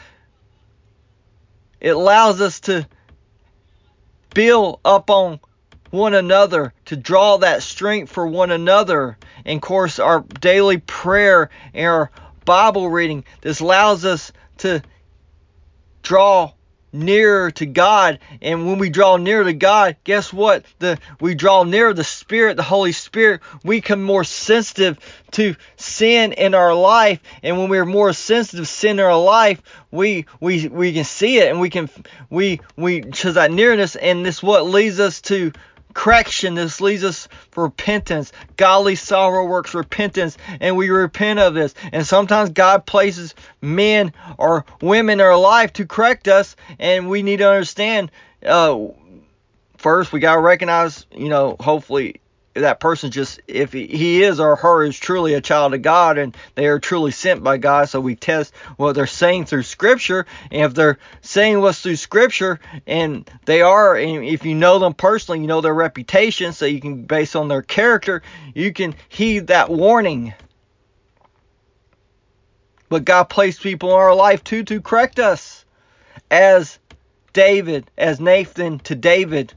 it allows us to build up on one another, to draw that strength for one another. And of course, our daily prayer and our Bible reading, this allows us to draw nearer to God. And when we draw near to God, guess what? The we draw near the Spirit, the Holy Spirit. We become more sensitive to sin in our life. And when we're more sensitive to sin in our life, we we we can see it, and we can we we choose that nearness, and this what leads us to correction. This leads us for repentance. Godly sorrow works repentance, and we repent of this. And sometimes God places men or women in our life to correct us, and we need to understand, uh, first we got to recognize, you know, hopefully that person just, if he, he is or her is truly a child of God and they are truly sent by God. So we test what they're saying through Scripture. And if they're saying what's through Scripture, and they are, and if you know them personally, you know their reputation, so you can, based on their character, you can heed that warning. But God placed people in our life too to correct us. As David, as Nathan to David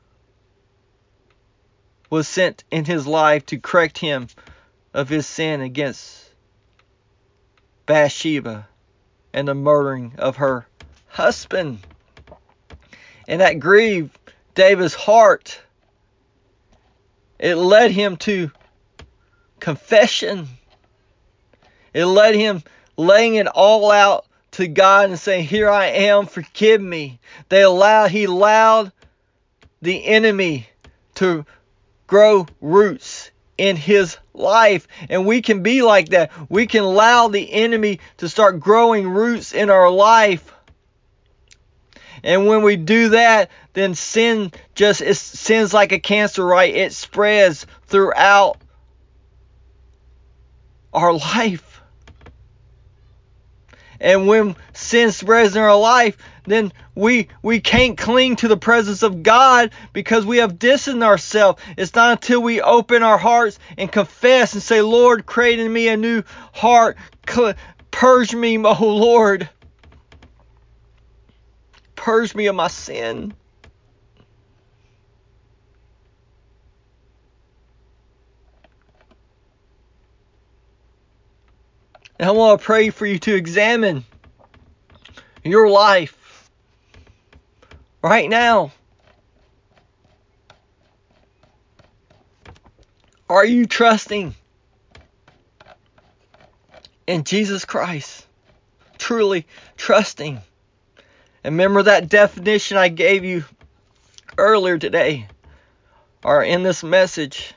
was sent in his life to correct him of his sin against Bathsheba and the murdering of her husband. And that grieved David's heart. It led him to confession. It led him laying it all out to God and saying, "Here I am, forgive me." They allowed, he allowed the enemy to grow roots in his life. And we can be like that. We can allow the enemy to start growing roots in our life. And when we do that, then sin just, it sin's like a cancer, right? It spreads throughout our life. And when sin spreads in our life, then we we can't cling to the presence of God because we have distanced ourselves. It's not until we open our hearts and confess and say, "Lord, create in me a new heart. Purge me, oh Lord. Purge me of my sin." And I want to pray for you to examine your life right now. Are you trusting in Jesus Christ? Truly trusting. And remember that definition I gave you earlier today, or in this message.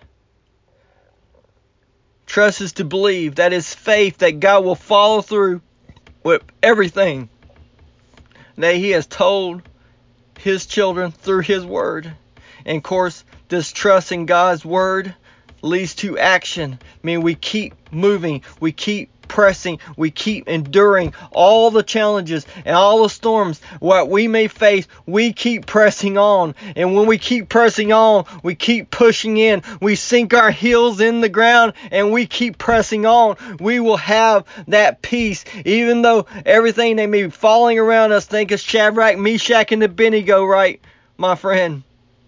Trust is to believe. That is faith that God will follow through with everything that He has told His children through His Word. And of course, this trust in God's Word leads to action. I mean, we keep moving. We keep pressing. We keep enduring all the challenges and all the storms what we may face. We keep pressing on. And when we keep pressing on, we keep pushing in. We sink our heels in the ground and we keep pressing on. We will have that peace. Even though everything they may be falling around us, think it's Shadrach, Meshach, and Abednego, right, my friend?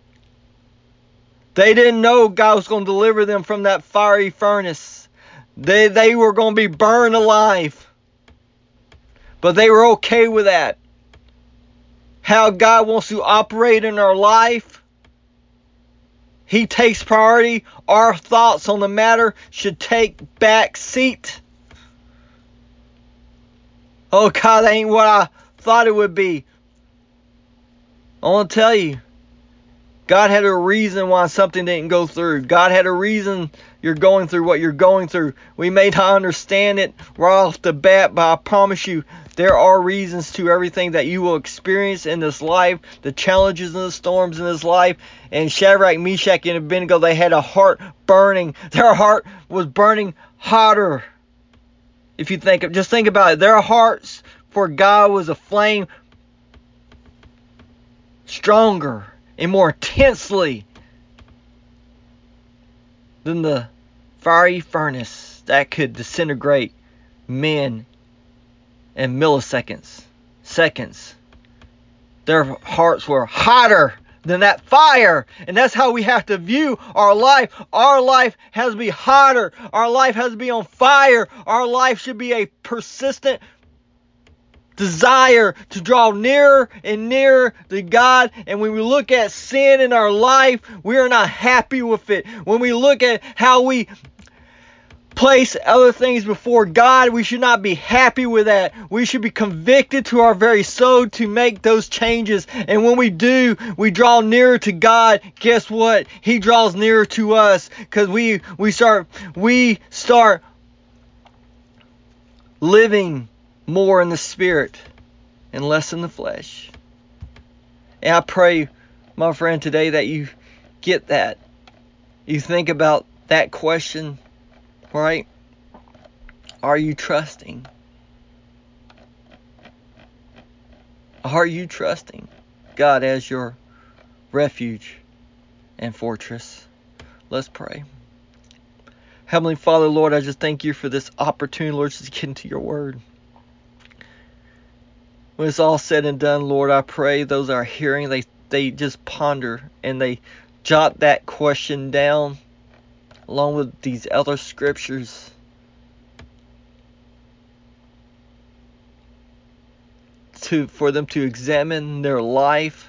They didn't know God was going to deliver them from that fiery furnace. They, they were going to be burned alive. But they were okay with that. How God wants to operate in our life, He takes priority. Our thoughts on the matter should take back seat. Oh God, that ain't what I thought it would be. I want to tell you, God had a reason why something didn't go through. God had a reason you're going through what you're going through. We may not understand it right off the bat, but I promise you, there are reasons to everything that you will experience in this life, the challenges and the storms in this life. And Shadrach, Meshach, and Abednego, they had a heart burning. Their heart was burning hotter. If you think, just think about it. Their hearts for God was a flame stronger and more intensely than the fiery furnace that could disintegrate men in milliseconds, seconds. Their hearts were hotter than that fire. And that's how we have to view our life. Our life has to be hotter. Our life has to be on fire. Our life should be a persistent desire to draw nearer and nearer to God. And when we look at sin in our life, we are not happy with it. When we look at how we place other things before God, we should not be happy with that. We should be convicted to our very soul to make those changes. And when we do, we draw nearer to God. Guess what? He draws nearer to us, because we we start we start living more in the Spirit and less in the flesh. And I pray, my friend, today that you get that. You think about that question, right? Are you trusting? Are you trusting God as your refuge and fortress? Let's pray. Heavenly Father, Lord, I just thank you for this opportunity, Lord, just to get into your word. When it's all said and done, Lord, I pray those that are hearing, they, they just ponder and they jot that question down along with these other scriptures. To, for them to examine their life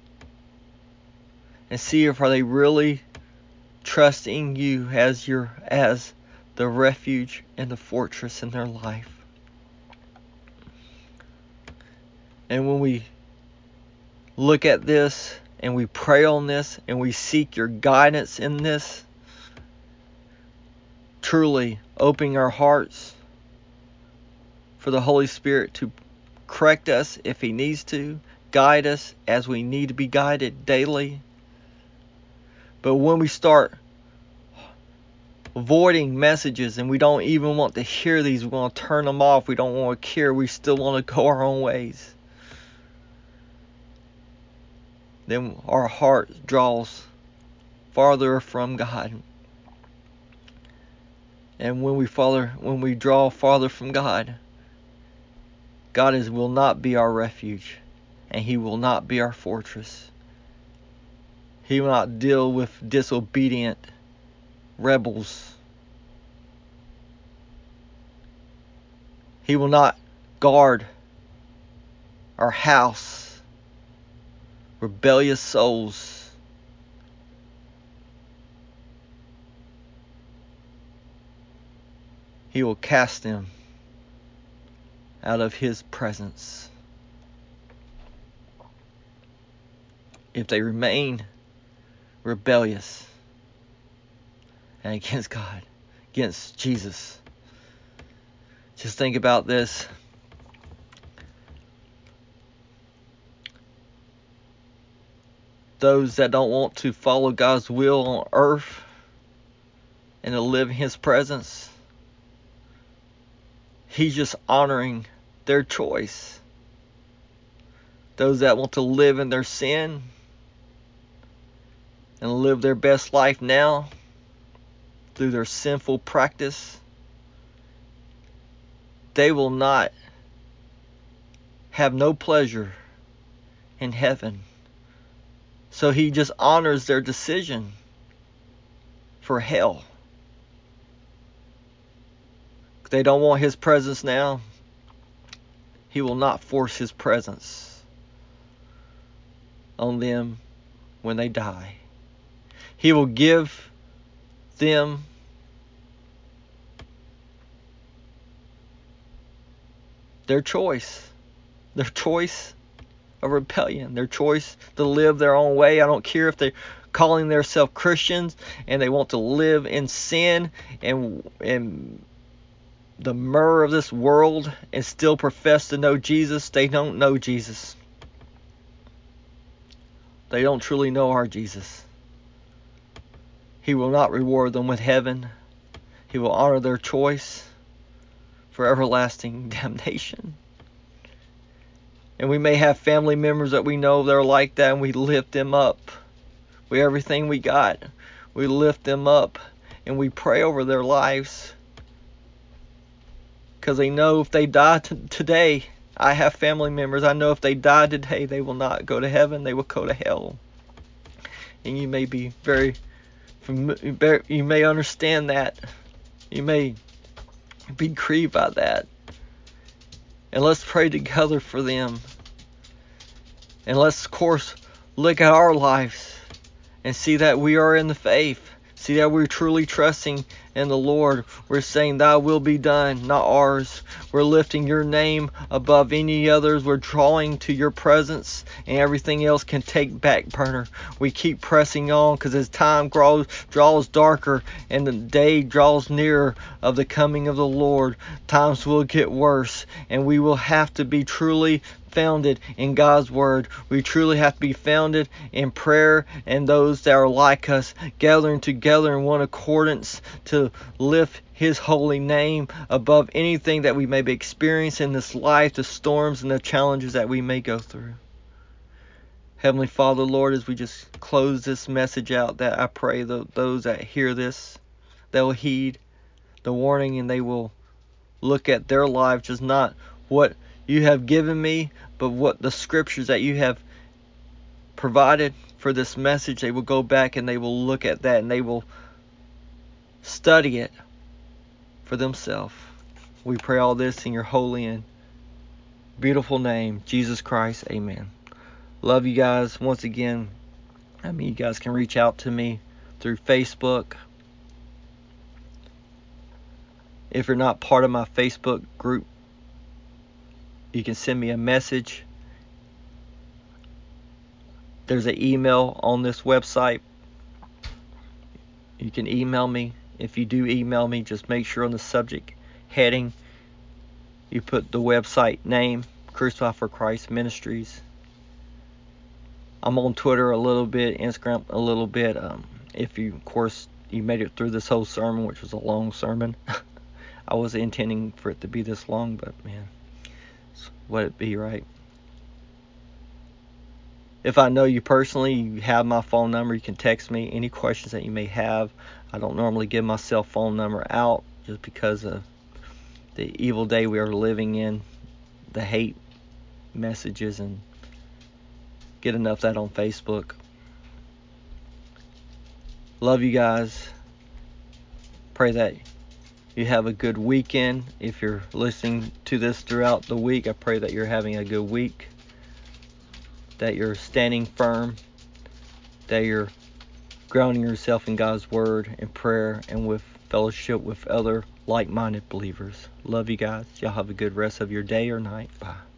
and see if are they really trusting you as your as the refuge and the fortress in their life. And when we look at this and we pray on this and we seek your guidance in this, truly opening our hearts for the Holy Spirit to correct us if he needs to, guide us as we need to be guided daily. But when we start avoiding messages and we don't even want to hear these, we want to turn them off, we don't want to care, we still want to go our own ways, then our heart draws farther from God. And when we farther, when we draw farther from God, God is will not be our refuge, and he will not be our fortress. He will not deal with disobedient rebels. He will not guard our house, rebellious souls. He will cast them out of his presence if they remain rebellious and against God, against Jesus. Just think about this. Those that don't want to follow God's will on earth and to live in his presence, he's just honoring their choice. Those that want to live in their sin and live their best life now through their sinful practice, they will not have no pleasure in heaven. So he just honors their decision for hell. If they don't want his presence now, he will not force his presence on them when they die. He will give them their choice. Their choice of rebellion. Their choice to live their own way. I don't care if they're calling themselves Christians and they want to live in sin and and the myrrh of this world and still profess to know Jesus. They don't know Jesus. They don't truly know our Jesus. He will not reward them with heaven. He will honor their choice for everlasting damnation. And we may have family members that we know that are like that, and we lift them up with everything we got. We lift them up and we pray over their lives. Because they know if they die t- today, I have family members, I know if they die today, they will not go to heaven, they will go to hell. And you may be very, you may understand that. You may be grieved by that. And let's pray together for them. And let's, of course, look at our lives and see that we are in the faith. See that we're truly trusting in the Lord. We're saying, thy will be done, not ours. We're lifting your name above any others. We're drawing to your presence, and everything else can take back burner. We keep pressing on, because as time grows, draws darker and the day draws nearer of the coming of the Lord, times will get worse, and we will have to be truly founded in God's word. We truly have to be founded in prayer, and those that are like us gathering together in one accordance to lift his holy name above anything that we may be experiencing in this life, the storms and the challenges that we may go through. Heavenly Father, Lord, as we just close this message out, that I pray that those that hear this, they will heed the warning, and they will look at their lives as not what you have given me, but what the scriptures that you have provided for this message. They will go back and they will look at that, and they will study it for themselves. We pray all this in your holy and beautiful name, Jesus Christ. Amen. Love you guys. Once again, I mean, you guys can reach out to me through Facebook. If you're not part of my Facebook group, you can send me a message. There's an email on this website. You can email me. If you do email me, just make sure on the subject heading you put the website name, Crucified for Christ Ministries. I'm on Twitter a little bit, Instagram a little bit. Um, if you, of course, you made it through this whole sermon, which was a long sermon. I wasn't intending for it to be this long, but man, let it be, right? If I know you personally, you have my phone number. You can text me any questions that you may have. I don't normally give my cell phone number out just because of the evil day we are living in, the hate messages, and get enough of that on Facebook. Love you guys. Pray that you have a good weekend. If you're listening to this throughout the week, I pray that you're having a good week, that you're standing firm, that you're grounding yourself in God's word and prayer and with fellowship with other like-minded believers. Love you guys. Y'all have a good rest of your day or night. Bye.